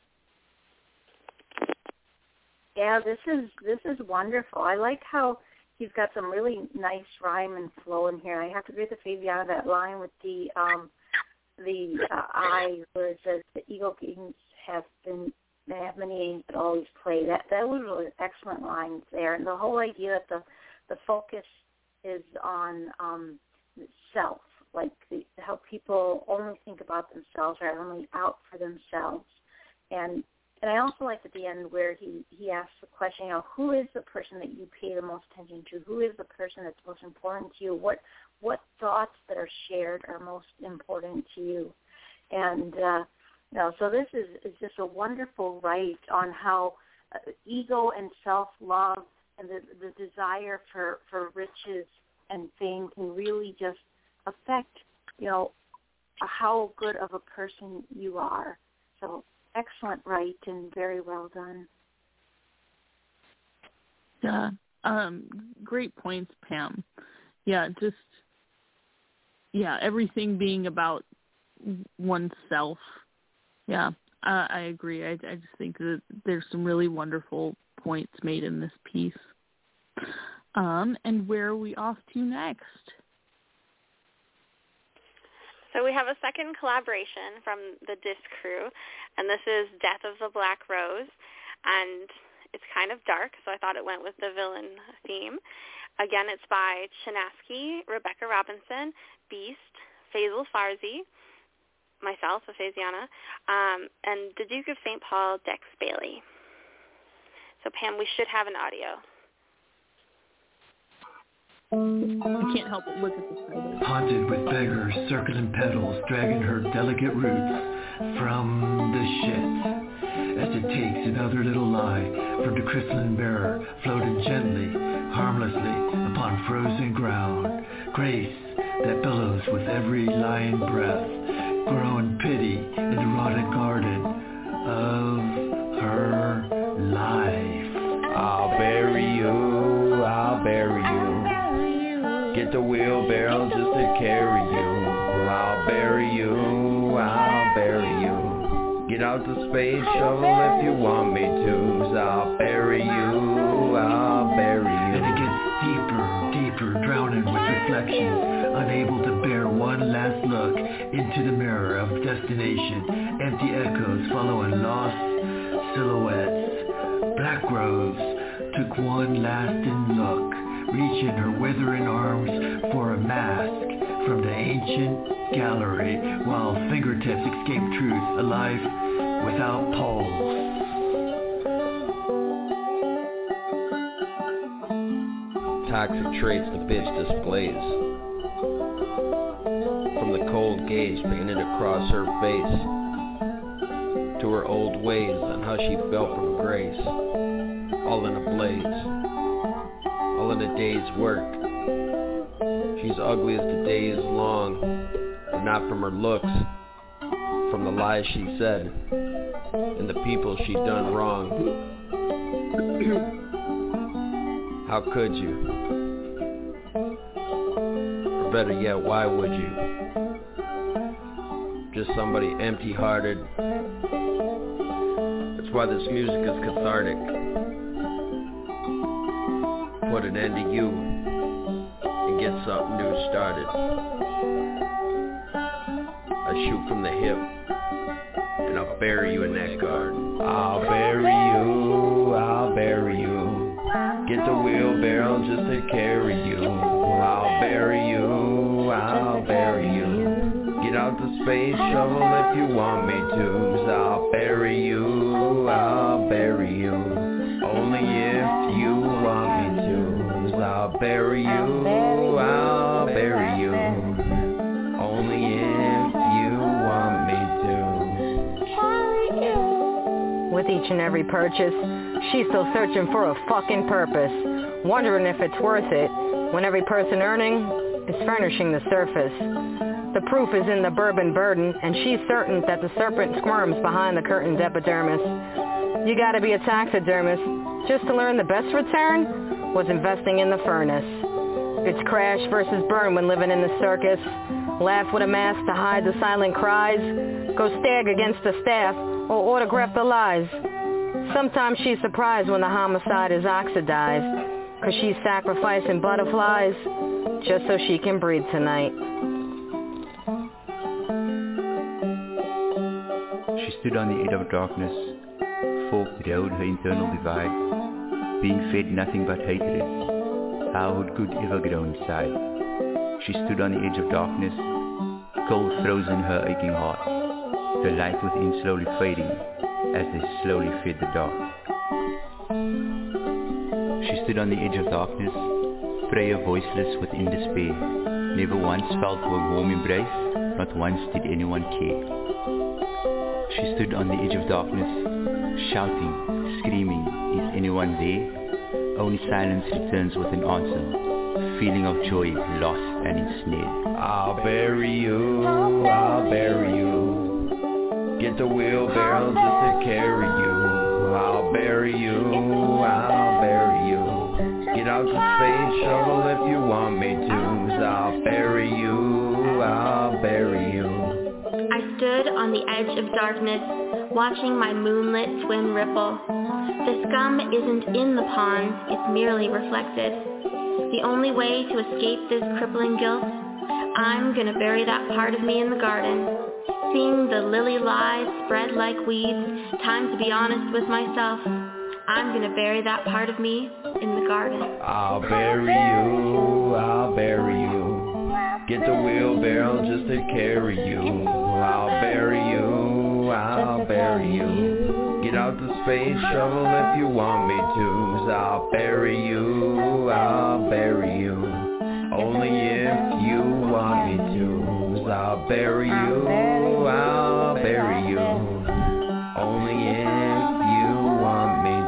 S1: Yeah, this is this is wonderful. I like how he's got some really nice rhyme and flow in here. I have to agree with Phasiana, that line with the um, the uh, I, where it says the ego games have been they have many names but always play. That that was really excellent lines there, and the whole idea that the the focus is on um, self, like the, how people only think about themselves or are only out for themselves. And and I also like at the end where he, he asks the question, you know, who is the person that you pay the most attention to? Who is the person that's most important to you? What what thoughts that are shared are most important to you? And, uh, you know, so this is, is just a wonderful write on how uh, ego and self-love and the, the desire for, for riches and fame can really just affect, you know, how good of a person you are. So excellent write and very well done.
S4: Yeah, um, great points, Pam. Yeah, just, yeah, everything being about oneself. Yeah, uh, I agree. I, I just think that there's some really wonderful points made in this piece. Um, and where are we off to next?
S3: So we have a second collaboration from the Disc crew, and this is Death of the Black Rose, and it's kind of dark, so I thought it went with the villain theme. Again, it's by Chinaski, Rebecca Robinson, Beast, Faisal Farzi, myself, Aphasiana, um, and the Duke of Saint Paul, Dex Bailey. So, Pam, we should have an audio.
S4: I can't help but look at the title.
S11: Haunted with beggars, circling petals, dragging her delicate roots from the shit. As it takes another little lie from the crystalline bearer, floating gently, harmlessly upon frozen ground. Grace that billows with every lying breath, growing pity in the rotted garden of her life.
S9: I'll bury you, I'll bury you. Get the wheelbarrow just to carry you. I'll bury you, I'll bury you. Get out the spade shovel if you want me to. I'll bury you, I'll bury you.
S11: And it gets deeper, deeper, drowning with reflections, unable to bear one last look into the mirror of destination. Empty echoes following lost silhouettes. Black Rose took one lasting look, reaching her withering arms for a mask from the ancient gallery, while fingertips escape truth, a life without pulse.
S9: Toxic traits the bitch displays, from the cold gaze painted across her face, to her old ways and how she fell from grace, all in a blaze. All in a day's work. She's ugly as the day is long, but not from her looks, from the lies she said, and the people she done wrong. How could you? Or better yet, why would you? Just somebody empty-hearted. That's why this music is cathartic. Put an end to you and get something new started. I shoot from the hip and I'll bury you in that garden. I'll bury you, I'll bury you. Get the wheelbarrow just to carry you. I'll bury you, I'll bury you. Get out the space shovel if you want me to. I'll bury you, I'll bury you. Only if you want me to. I'll bury you, I'll bury you. Only if you want me to.
S6: With each and every purchase, she's still searching for a fucking purpose, wondering if it's worth it, when every person earning is furnishing the surface. The proof is in the bourbon burden, and she's certain that the serpent squirms behind the curtain's epidermis. You gotta be a taxidermist just to learn the best return was investing in the furnace. It's crash versus burn when living in the circus. Laugh with a mask to hide the silent cries. Go stag against the staff or autograph the lies. Sometimes she's surprised when the homicide is oxidized, 'cause she's sacrificing butterflies just so she can breathe tonight.
S12: She stood on the edge of darkness, forked the road her internal divide. Being fed nothing but hatred, how would good ever grow inside? She stood on the edge of darkness, cold frozen her aching heart, the light within slowly fading as they slowly fed the dark. She stood on the edge of darkness, prayer voiceless within despair, never once felt a warm embrace, not once did anyone care. She stood on the edge of darkness, shouting, screaming, is anyone there? Only silence returns with an answer, feeling of joy, lost and ensnared.
S9: I'll bury you, I'll bury you. Get the wheelbarrow just to carry you. I'll bury you, I'll bury you. Get out the spade shovel if you want me to. I'll bury you, I'll bury you.
S3: I stood on the edge of darkness, watching my moonlit twin ripple. The scum isn't in the pond, it's merely reflected. The only way to escape this crippling guilt, I'm gonna bury that part of me in the garden. Seeing the lily lies spread like weeds, time to be honest with myself. I'm gonna bury that part of me in the garden.
S9: I'll bury you, I'll bury you. Get the wheelbarrow just to carry you. I'll bury you, I'll bury you. Get out the space shuttle if you want me to. I'll bury you, I'll bury you. Only if you want me to. I'll bury you, I'll bury you. Only if you want me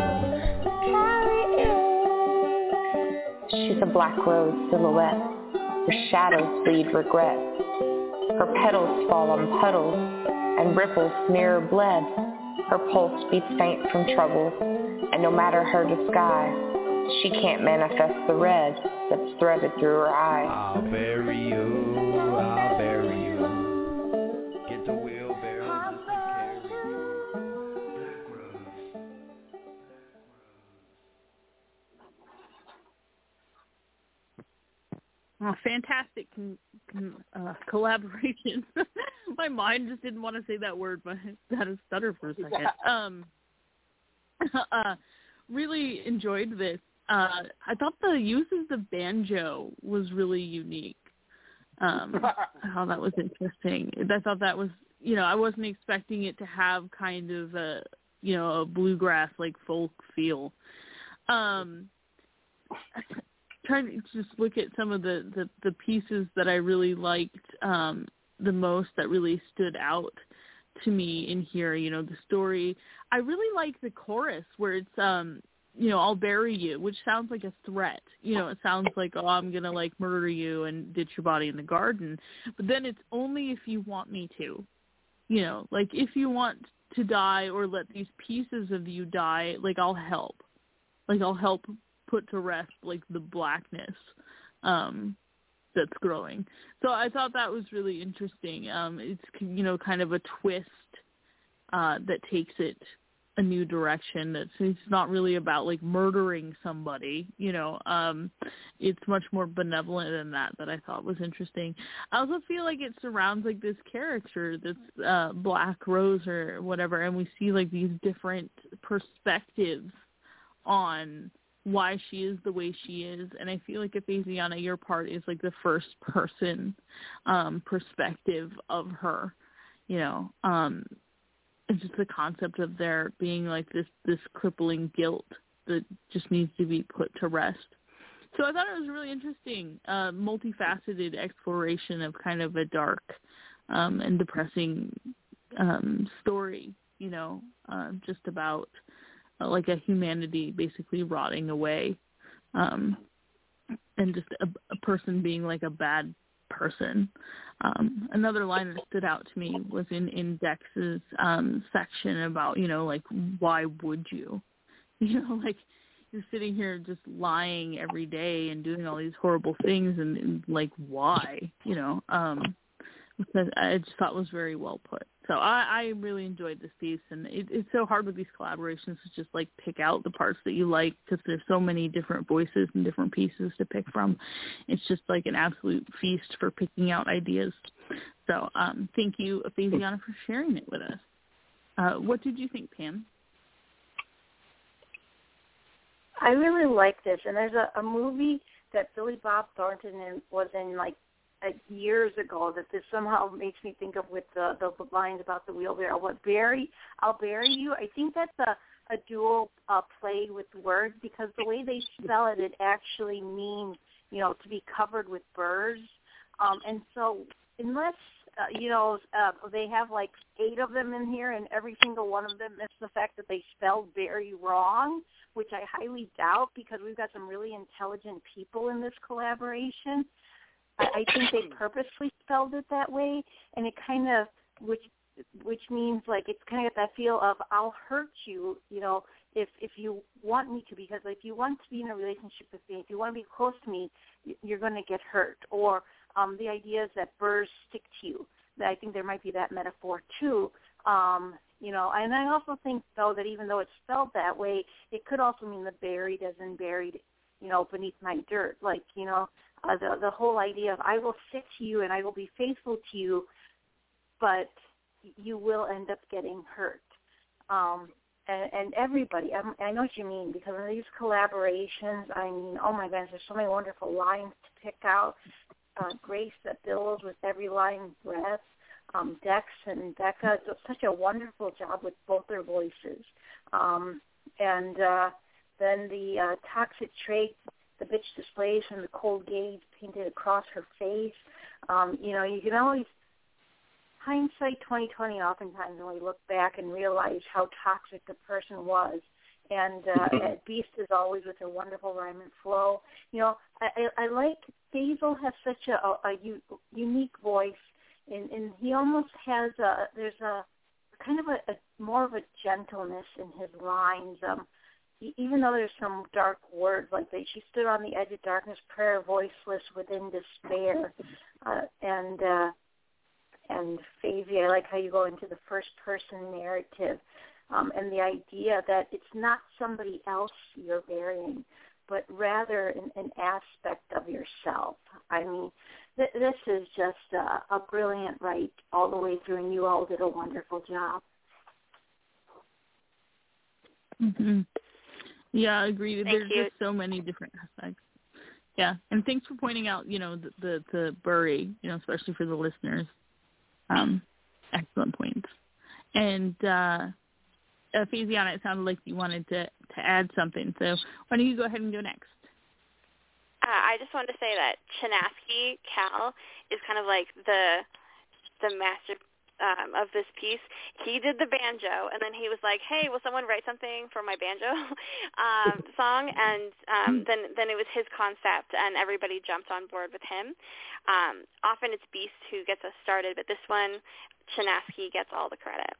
S9: to.
S13: She's a black rose silhouette. The shadows bleed regret. Her petals fall on puddles, and ripples mirror bled. Her pulse beats faint from trouble, and no matter her disguise, she can't manifest the red that's threaded through her eyes.
S9: I'll bury you, I'll bury you. Get the wheelbarrow just to carry you. Black rose.
S4: Oh, fantastic con- con- uh, collaboration. My mind just didn't want to say that word, but I had a stutter for a second.
S6: Yeah.
S4: Um, uh, really enjoyed this. Uh, I thought the use of the banjo was really unique. Um, how that was interesting. I thought that was, you know, I wasn't expecting it to have kind of a, you know, a bluegrass like folk feel. Um, trying to just look at some of the, the, the pieces that I really liked um, the most, that really stood out to me in here. You know, the story. I really like the chorus where it's, um, you know, I'll bury you, which sounds like a threat. You know, it sounds like, oh, I'm going to like murder you and ditch your body in the garden. But then it's only if you want me to, you know, like if you want to die or let these pieces of you die, like I'll help. Like I'll help put to rest like the blackness um, that's growing. So I thought that was really interesting. Um, it's, you know, kind of a twist uh, that takes it a new direction. That's, it's not really about like murdering somebody, you know, um, it's much more benevolent than that, that I thought was interesting. I also feel like it surrounds like this character that's uh, Black Rose or whatever, and we see like these different perspectives on why she is the way she is. And I feel like Ephesiana, your part is like the first person um, perspective of her, you know, um, it's just the concept of there being like this, this crippling guilt that just needs to be put to rest. So I thought it was really interesting, uh, multifaceted exploration of kind of a dark um, and depressing um, story, you know, uh, just about uh, like a humanity basically rotting away um, and just a, a person being like a bad person. Um, another line that stood out to me was in, in Dex's um, section about, you know, like, why would you? You know, like, you're sitting here just lying every day and doing all these horrible things, and, and like, why? You know, um, because I just thought was very well put. So I, I really enjoyed this piece, and it, it's so hard with these collaborations to just like pick out the parts that you like, because there's so many different voices and different pieces to pick from. It's just like an absolute feast for picking out ideas. So um, thank you, Ephesiana, for sharing it with us. Uh, what did you think, Pam?
S1: I really like this, and there's a, a movie that Billy Bob Thornton in, was in like Uh, years ago that this somehow makes me think of with the, the lines about the wheelbarrow. What bury, I'll bury you. I think that's a, a dual uh, play with words, because the way they spell it, it actually means, you know, to be covered with burrs. Um, and so unless, uh, you know, uh, they have like eight of them in here and every single one of them missed the fact that they spelled bury wrong, which I highly doubt, because we've got some really intelligent people in this collaboration. I think they purposely spelled it that way, and it kind of, which which means like it's kind of that feel of I'll hurt you, you know, if if you want me to, because if you want to be in a relationship with me, if you want to be close to me, you're going to get hurt. Or um, the idea is that burrs stick to you. That I think there might be that metaphor too. Um, you know, and I also think though that even though it's spelled that way, it could also mean the buried as in buried, you know, beneath my dirt. Like, you know, uh, the the whole idea of I will stick to you and I will be faithful to you, but you will end up getting hurt. Um, and, and everybody, I, I know what you mean, because in these collaborations, I mean, oh my goodness, there's so many wonderful lines to pick out. Uh, Grace that billows with every lying breath. Um, Dex and Becca did such a wonderful job with both their voices. Um, and uh, then the uh, toxic trait, the bitch displays from the cold gaze painted across her face. Um, you know, you can always, hindsight twenty twenty oftentimes when we look back and realize how toxic the person was. And uh, Beast is always with a wonderful rhyme and flow. You know, I, I, I like, Basil has such a, a, a u, unique voice, and, and he almost has a, there's a kind of a, a more of a gentleness in his lines. Um, even though there's some dark words like they, she stood on the edge of darkness, prayer voiceless within despair, uh, and uh, and Faisie, I like how you go into the first person narrative, um, and the idea that it's not somebody else you're burying, but rather an, an aspect of yourself. I mean, th- this is just a, a brilliant write all the way through, and you all did a wonderful job.
S10: Mm-hmm. Yeah, I agree.
S3: Thank
S10: There's
S3: you.
S10: just so many different aspects. Yeah, and thanks for pointing out, you know, the the, the bury, you know, especially for the listeners. Um, excellent points. And uh, uh, Faisiana, it sounded like you wanted to, to add something. So why don't you go ahead and go next?
S3: Uh, I just wanted to say that Chinaski Cal is kind of like the the master um, of this piece. He did the banjo, and then he was like, "Hey, will someone write something for my banjo um, song?" And um, then then it was his concept, and everybody jumped on board with him. Um, often it's Beast who gets us started, but this one, Chinaski gets all the credit.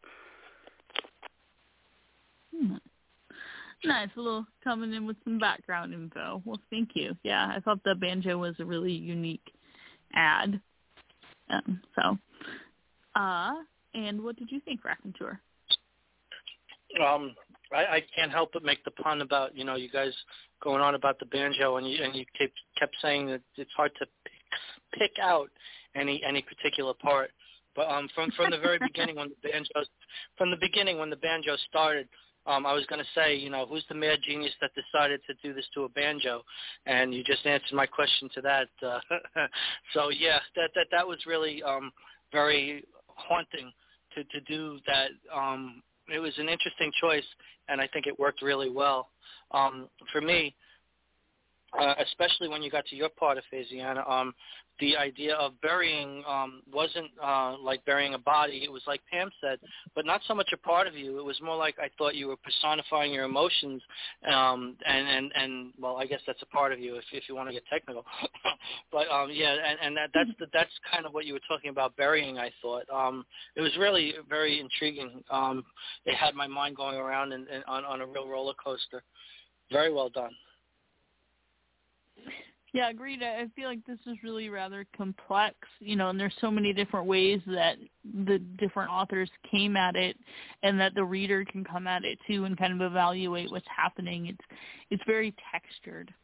S10: Hmm. Nice, a little coming in with some background info. Well, thank you. Yeah, I thought the banjo was a really unique ad. Um, so, uh, and what did you think, Raconteur?
S5: Um, I, I can't help but make the pun about, you know, you guys going on about the banjo, and you and you kept kept saying that it's hard to pick, pick out any any particular part. But um, from from the very beginning, when the banjo from the beginning when the banjo started. Um, I was going to say, you know, who's the mad genius that decided to do this to a banjo? And you just answered my question to that. Uh, so, yeah, that, that that was really um, very haunting to, to do that. Um, it was an interesting choice, and I think it worked really well. Um, for me, uh, especially when you got to your part of Faisiana, um, the idea of burying um, wasn't uh, like burying a body. It was like Pam said, but not so much a part of you. It was more like I thought you were personifying your emotions, um, and, and, and well, I guess that's a part of you if, if you want to get technical. but um, yeah, and, and that, that's the, that's kind of what you were talking about burying. I thought um, it was really very intriguing. Um, it had my mind going around and, and on, on a real roller coaster. Very well done.
S10: Yeah, agreed. I feel like this is really rather complex, you know, and there's so many different ways that the different authors came at it, and that the reader can come at it too and kind of evaluate what's happening. It's it's very textured.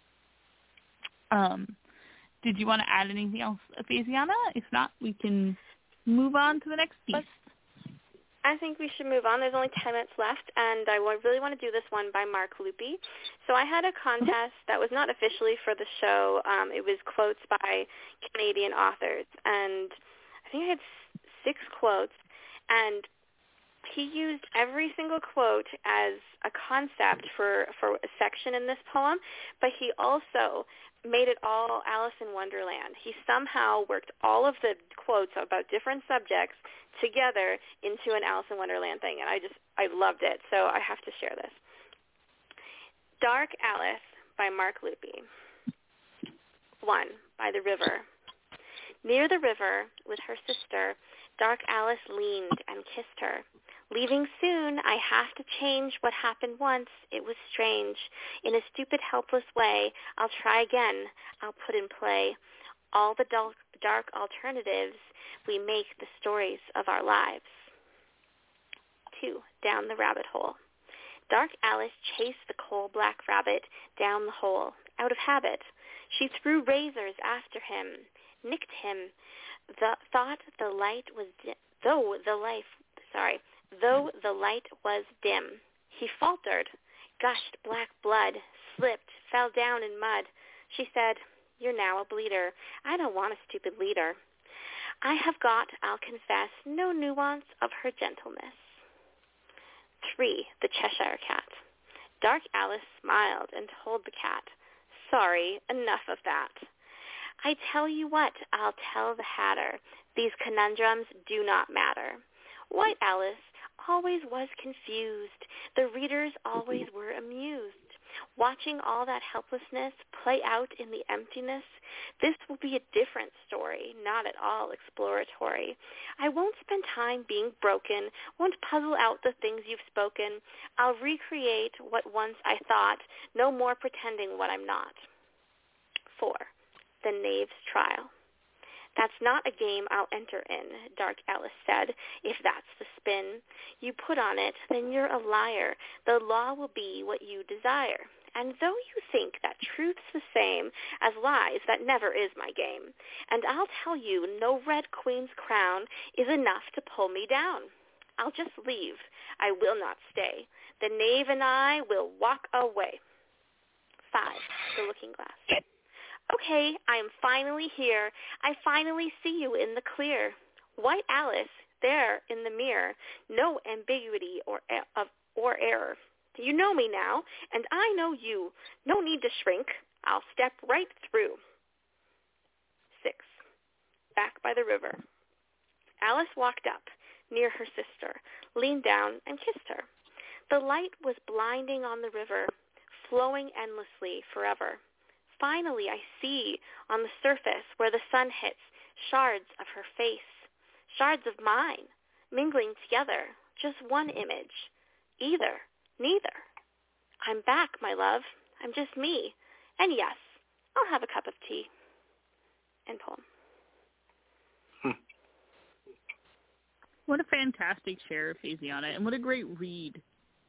S10: Um, did you want to add anything else, Faisiana? If not, we can move on to the next piece.
S3: I think we should move on. There's only ten minutes left, and I really want to do this one by Mark Lupi. So I had a contest that was not officially for the show. Um, it was quotes by Canadian authors, and I think I had six quotes, and he used every single quote as a concept for, for a section in this poem, but he also made it all Alice in Wonderland. He somehow worked all of the quotes about different subjects together into an Alice in Wonderland thing, and I just, I loved it, so I have to share this. Dark Alice by Mark Lupi. One, by the river. Near the river, with her sister, Dark Alice leaned and kissed her. Leaving soon, I have to change what happened once. It was strange. In a stupid, helpless way, I'll try again. I'll put in play all the dark, dark alternatives we make the stories of our lives. Two, down the rabbit hole. Dark Alice chased the coal-black rabbit down the hole, out of habit. She threw razors after him, nicked him. The thought the light was di- though the life sorry though the light was dim. He faltered, gushed black blood, slipped, fell down in mud. She said, "You're now a bleeder. I don't want a stupid leader." I have got, I'll confess, no nuance of her gentleness. Three, the Cheshire Cat. Dark Alice smiled and told the cat, "Sorry, enough of that. I tell you what, I'll tell the Hatter, these conundrums do not matter. White Alice always was confused. The readers always were amused. Watching all that helplessness play out in the emptiness, this will be a different story, not at all exploratory. I won't spend time being broken, won't puzzle out the things you've spoken. I'll recreate what once I thought, no more pretending what I'm not." Four, the Knave's Trial. "That's not a game I'll enter in," Dark Alice said, "if that's the spin you put on it, then you're a liar. The law will be what you desire. And though you think that truth's the same as lies, that never is my game. And I'll tell you, no Red Queen's crown is enough to pull me down. I'll just leave. I will not stay. The knave and I will walk away." Five, the Looking Glass. "Okay, I am finally here. I finally see you in the clear. White Alice, there in the mirror. No ambiguity or of or error. You know me now, and I know you. No need to shrink. I'll step right through." Six, back by the river. Alice walked up, near her sister, leaned down and kissed her. The light was blinding on the river, flowing endlessly forever. Finally, I see on the surface where the sun hits shards of her face, shards of mine, mingling together, just one image. Either, neither. I'm back, my love. I'm just me. And yes, I'll have a cup of tea. End poem.
S4: What a fantastic share of Hazy on it, and what a great read.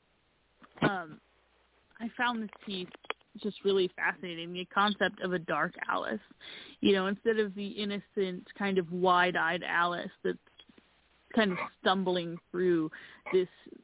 S4: Um, I found this piece just really fascinating, the concept of a dark Alice. You know, instead of the innocent, kind of wide-eyed Alice that's kind of stumbling through this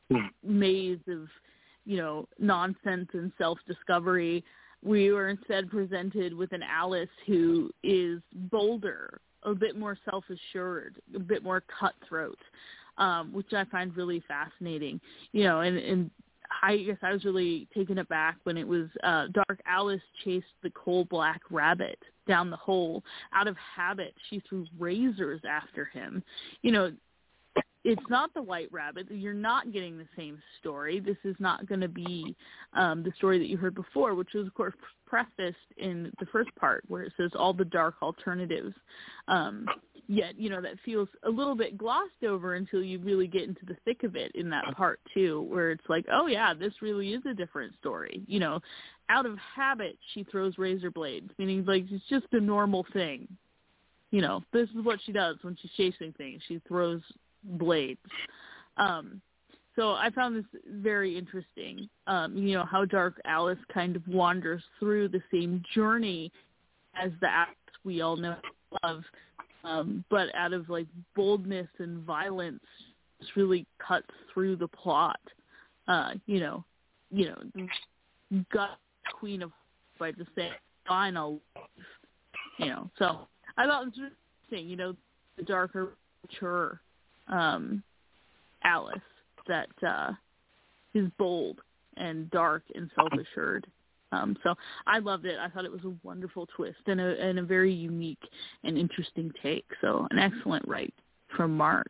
S4: maze of, you know, nonsense and self-discovery, we were instead presented with an Alice who is bolder, a bit more self-assured, a bit more cutthroat, um, which I find really fascinating. You know, and, and I guess I was really taken aback when it was uh, Dark Alice chased the coal-black rabbit down the hole. Out of habit, she threw razors after him. You know, it's not the white rabbit. You're not getting the same story. This is not going to be um, the story that you heard before, which was, of course, prefaced in the first part where it says all the dark alternatives. Um, yet, you know, that feels a little bit glossed over until you really get into the thick of it in that part, too, where it's like, oh, yeah, this really is a different story. You know, out of habit, she throws razor blades, meaning, like, it's just a normal thing. You know, this is what she does when she's chasing things. She throws blades. Um, so I found this very interesting, um, you know, how Dark Alice kind of wanders through the same journey as the Alice we all know and love, um, but out of, like, boldness and violence, just really cuts through the plot. Uh, you know, you know, got Queen of by just saying, fine, I'll leave. You know, so I thought it was interesting, you know, the darker, mature um, Alice that uh, is bold and dark and self-assured. Um, so I loved it. I thought it was a wonderful twist and a, and a very unique and interesting take. So an excellent write from Mark.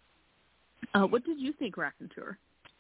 S4: Uh, what did you think, Raconteur?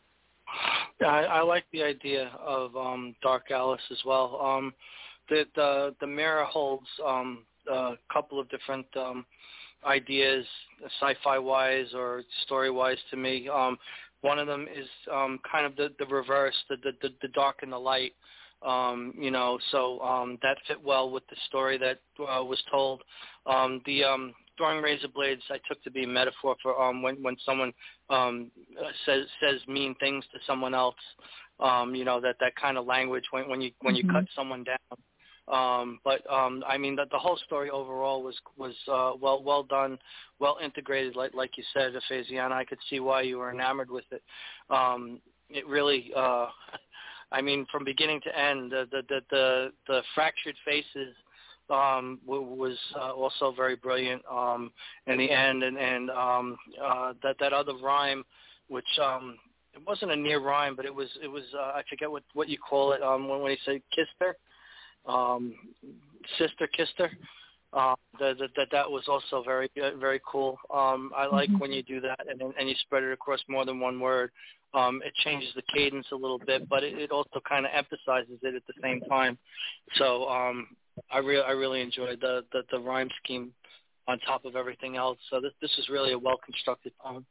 S5: Yeah, I, I like the idea of um, Dark Alice as well. Um, the, the the mirror holds um, a couple of different um, ideas, sci-fi wise or story wise to me. Um, one of them is um, kind of the, the reverse, the, the the dark and the light. Um, you know, so um, that fit well with the story that uh, was told. Um, the um, throwing razor blades I took to be a metaphor for um, when when someone um, says says mean things to someone else. Um, you know, that, that kind of language when when you when you mm-hmm. cut someone down. Um, but um, I mean, the, the whole story overall was was uh, well well done, well integrated. Like like you said, Phasiana, I could see why you were enamored with it. Um, it really, uh, I mean, from beginning to end, the the the the, the fractured faces um, w- was uh, also very brilliant um, in the end, and and um, uh, that that other rhyme, which um, it wasn't a near rhyme, but it was it was uh, I forget what what you call it um, when when he said kissed her. Um, sister kissed her. Uh, that, that that was also very uh, very cool. Um, I like mm-hmm. when you do that and and you spread it across more than one word. Um, it changes the cadence a little bit, but it, it also kind of emphasizes it at the same time. So um, I really I really enjoyed the, the the rhyme scheme on top of everything else. So this this is really a well constructed poem.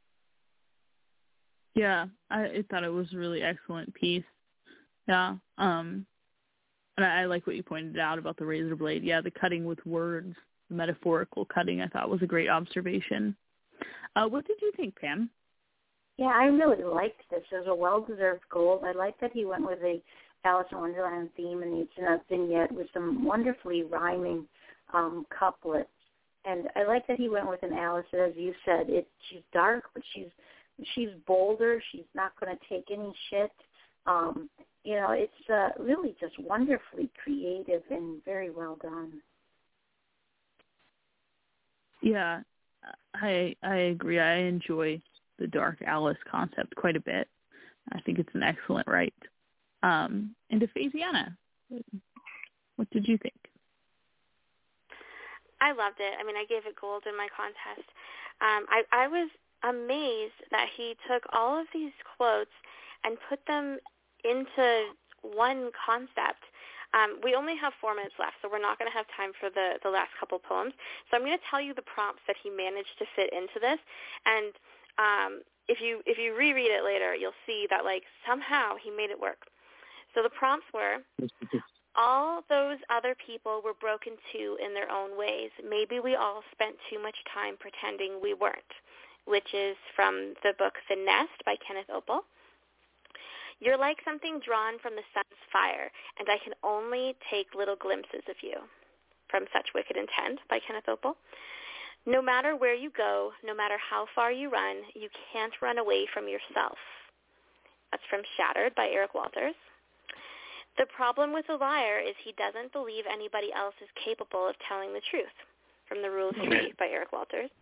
S4: Yeah, I, I thought it was a really excellent piece. Yeah. Um, And I, I like what you pointed out about the razor blade. Yeah, the cutting with words, the metaphorical cutting, I thought was a great observation. Uh, what did you think, Pam?
S1: Yeah, I really liked this. It was a well-deserved gold. I like that he went with a Alice in Wonderland theme and each vignette with some wonderfully rhyming um, couplets. And I like that he went with an Alice, as you said. It, she's dark, but she's she's bolder. She's not going to take any shit. Um, you know, it's uh, really just wonderfully creative and very well done.
S4: Yeah, I I agree. I enjoy the Dark Alice concept quite a bit. I think it's an excellent write. Um, and to Phasiana, what did you think?
S3: I loved it. I mean, I gave it gold in my contest. Um, I, I was amazed that he took all of these quotes and put them into one concept. Um, we only have four minutes left, so we're not going to have time for the, the last couple poems. So I'm going to tell you the prompts that he managed to fit into this. And um, if you if you reread it later, you'll see that, like, somehow he made it work. So the prompts were, all those other people were broken too in their own ways. Maybe we all spent too much time pretending we weren't, which is from the book The Nest by Kenneth Opel. You're like something drawn from the sun's fire, and I can only take little glimpses of you, from Such Wicked Intent by Kenneth Opel. No matter where you go, no matter how far you run, you can't run away from yourself. That's from Shattered by Eric Walters. The problem with a liar is he doesn't believe anybody else is capable of telling the truth, from The Rule of Three by Eric Walters.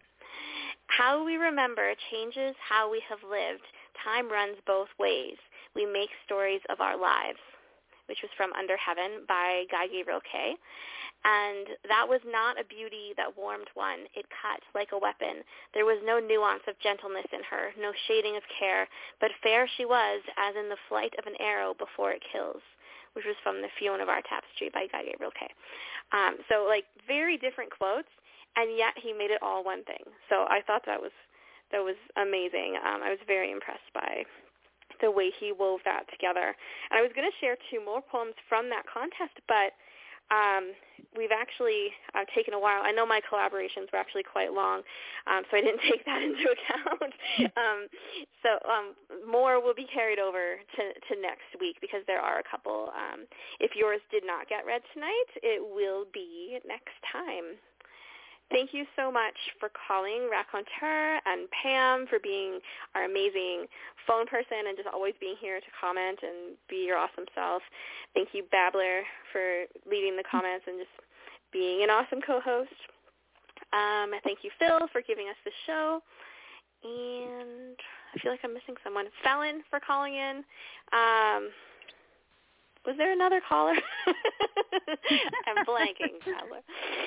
S3: How we remember changes how we have lived. Time runs both ways. We make stories of our lives, which was from Under Heaven by Guy Gabriel Kay. And that was not a beauty that warmed one. It cut like a weapon. There was no nuance of gentleness in her, no shading of care, but fair she was, as in the flight of an arrow before it kills, which was from The Fiona of Our Tapestry by Guy Gabriel Kay. Um, so, like, very different quotes, and yet he made it all one thing. So I thought that was that was amazing. Um, I was very impressed by the way he wove that together. And I was going to share two more poems from that contest, but um, we've actually uh, taken a while. I know my collaborations were actually quite long, um, so I didn't take that into account. um, so um, more will be carried over to, to next week because there are a couple. Um, if yours did not get read tonight, it will be next time. Thank you so much for calling, Raconteur, and Pam for being our amazing phone person and just always being here to comment and be your awesome self. Thank you, Babbler, for leading the comments and just being an awesome co-host. Um, thank you, Phil, for giving us the show. And I feel like I'm missing someone. Fallon for calling in. Um, was there another caller? I'm blanking, Babbler.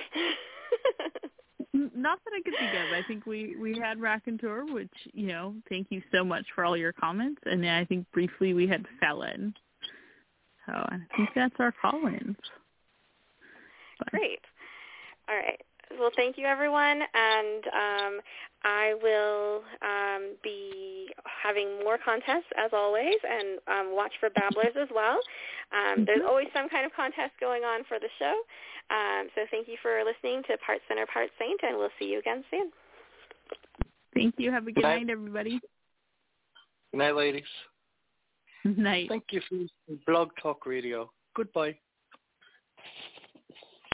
S4: Not that I could think of. I think we, we had Raconteur, which, you know, thank you so much for all your comments. And then I think briefly we had Fallon. So I think that's our call-ins. But.
S3: Great. All right. Well, thank you, everyone. And um, I will um, be having more contests, as always, and um, watch for Babblers as well. Um, there's always some kind of contest going on for the show. Um, so thank you for listening to Part Sinner, Part Saint, and we'll see you again soon.
S4: Thank you. Have a good night, everybody.
S5: Good night, ladies.
S4: Night.
S5: Thank you for Blog Talk Radio. Goodbye.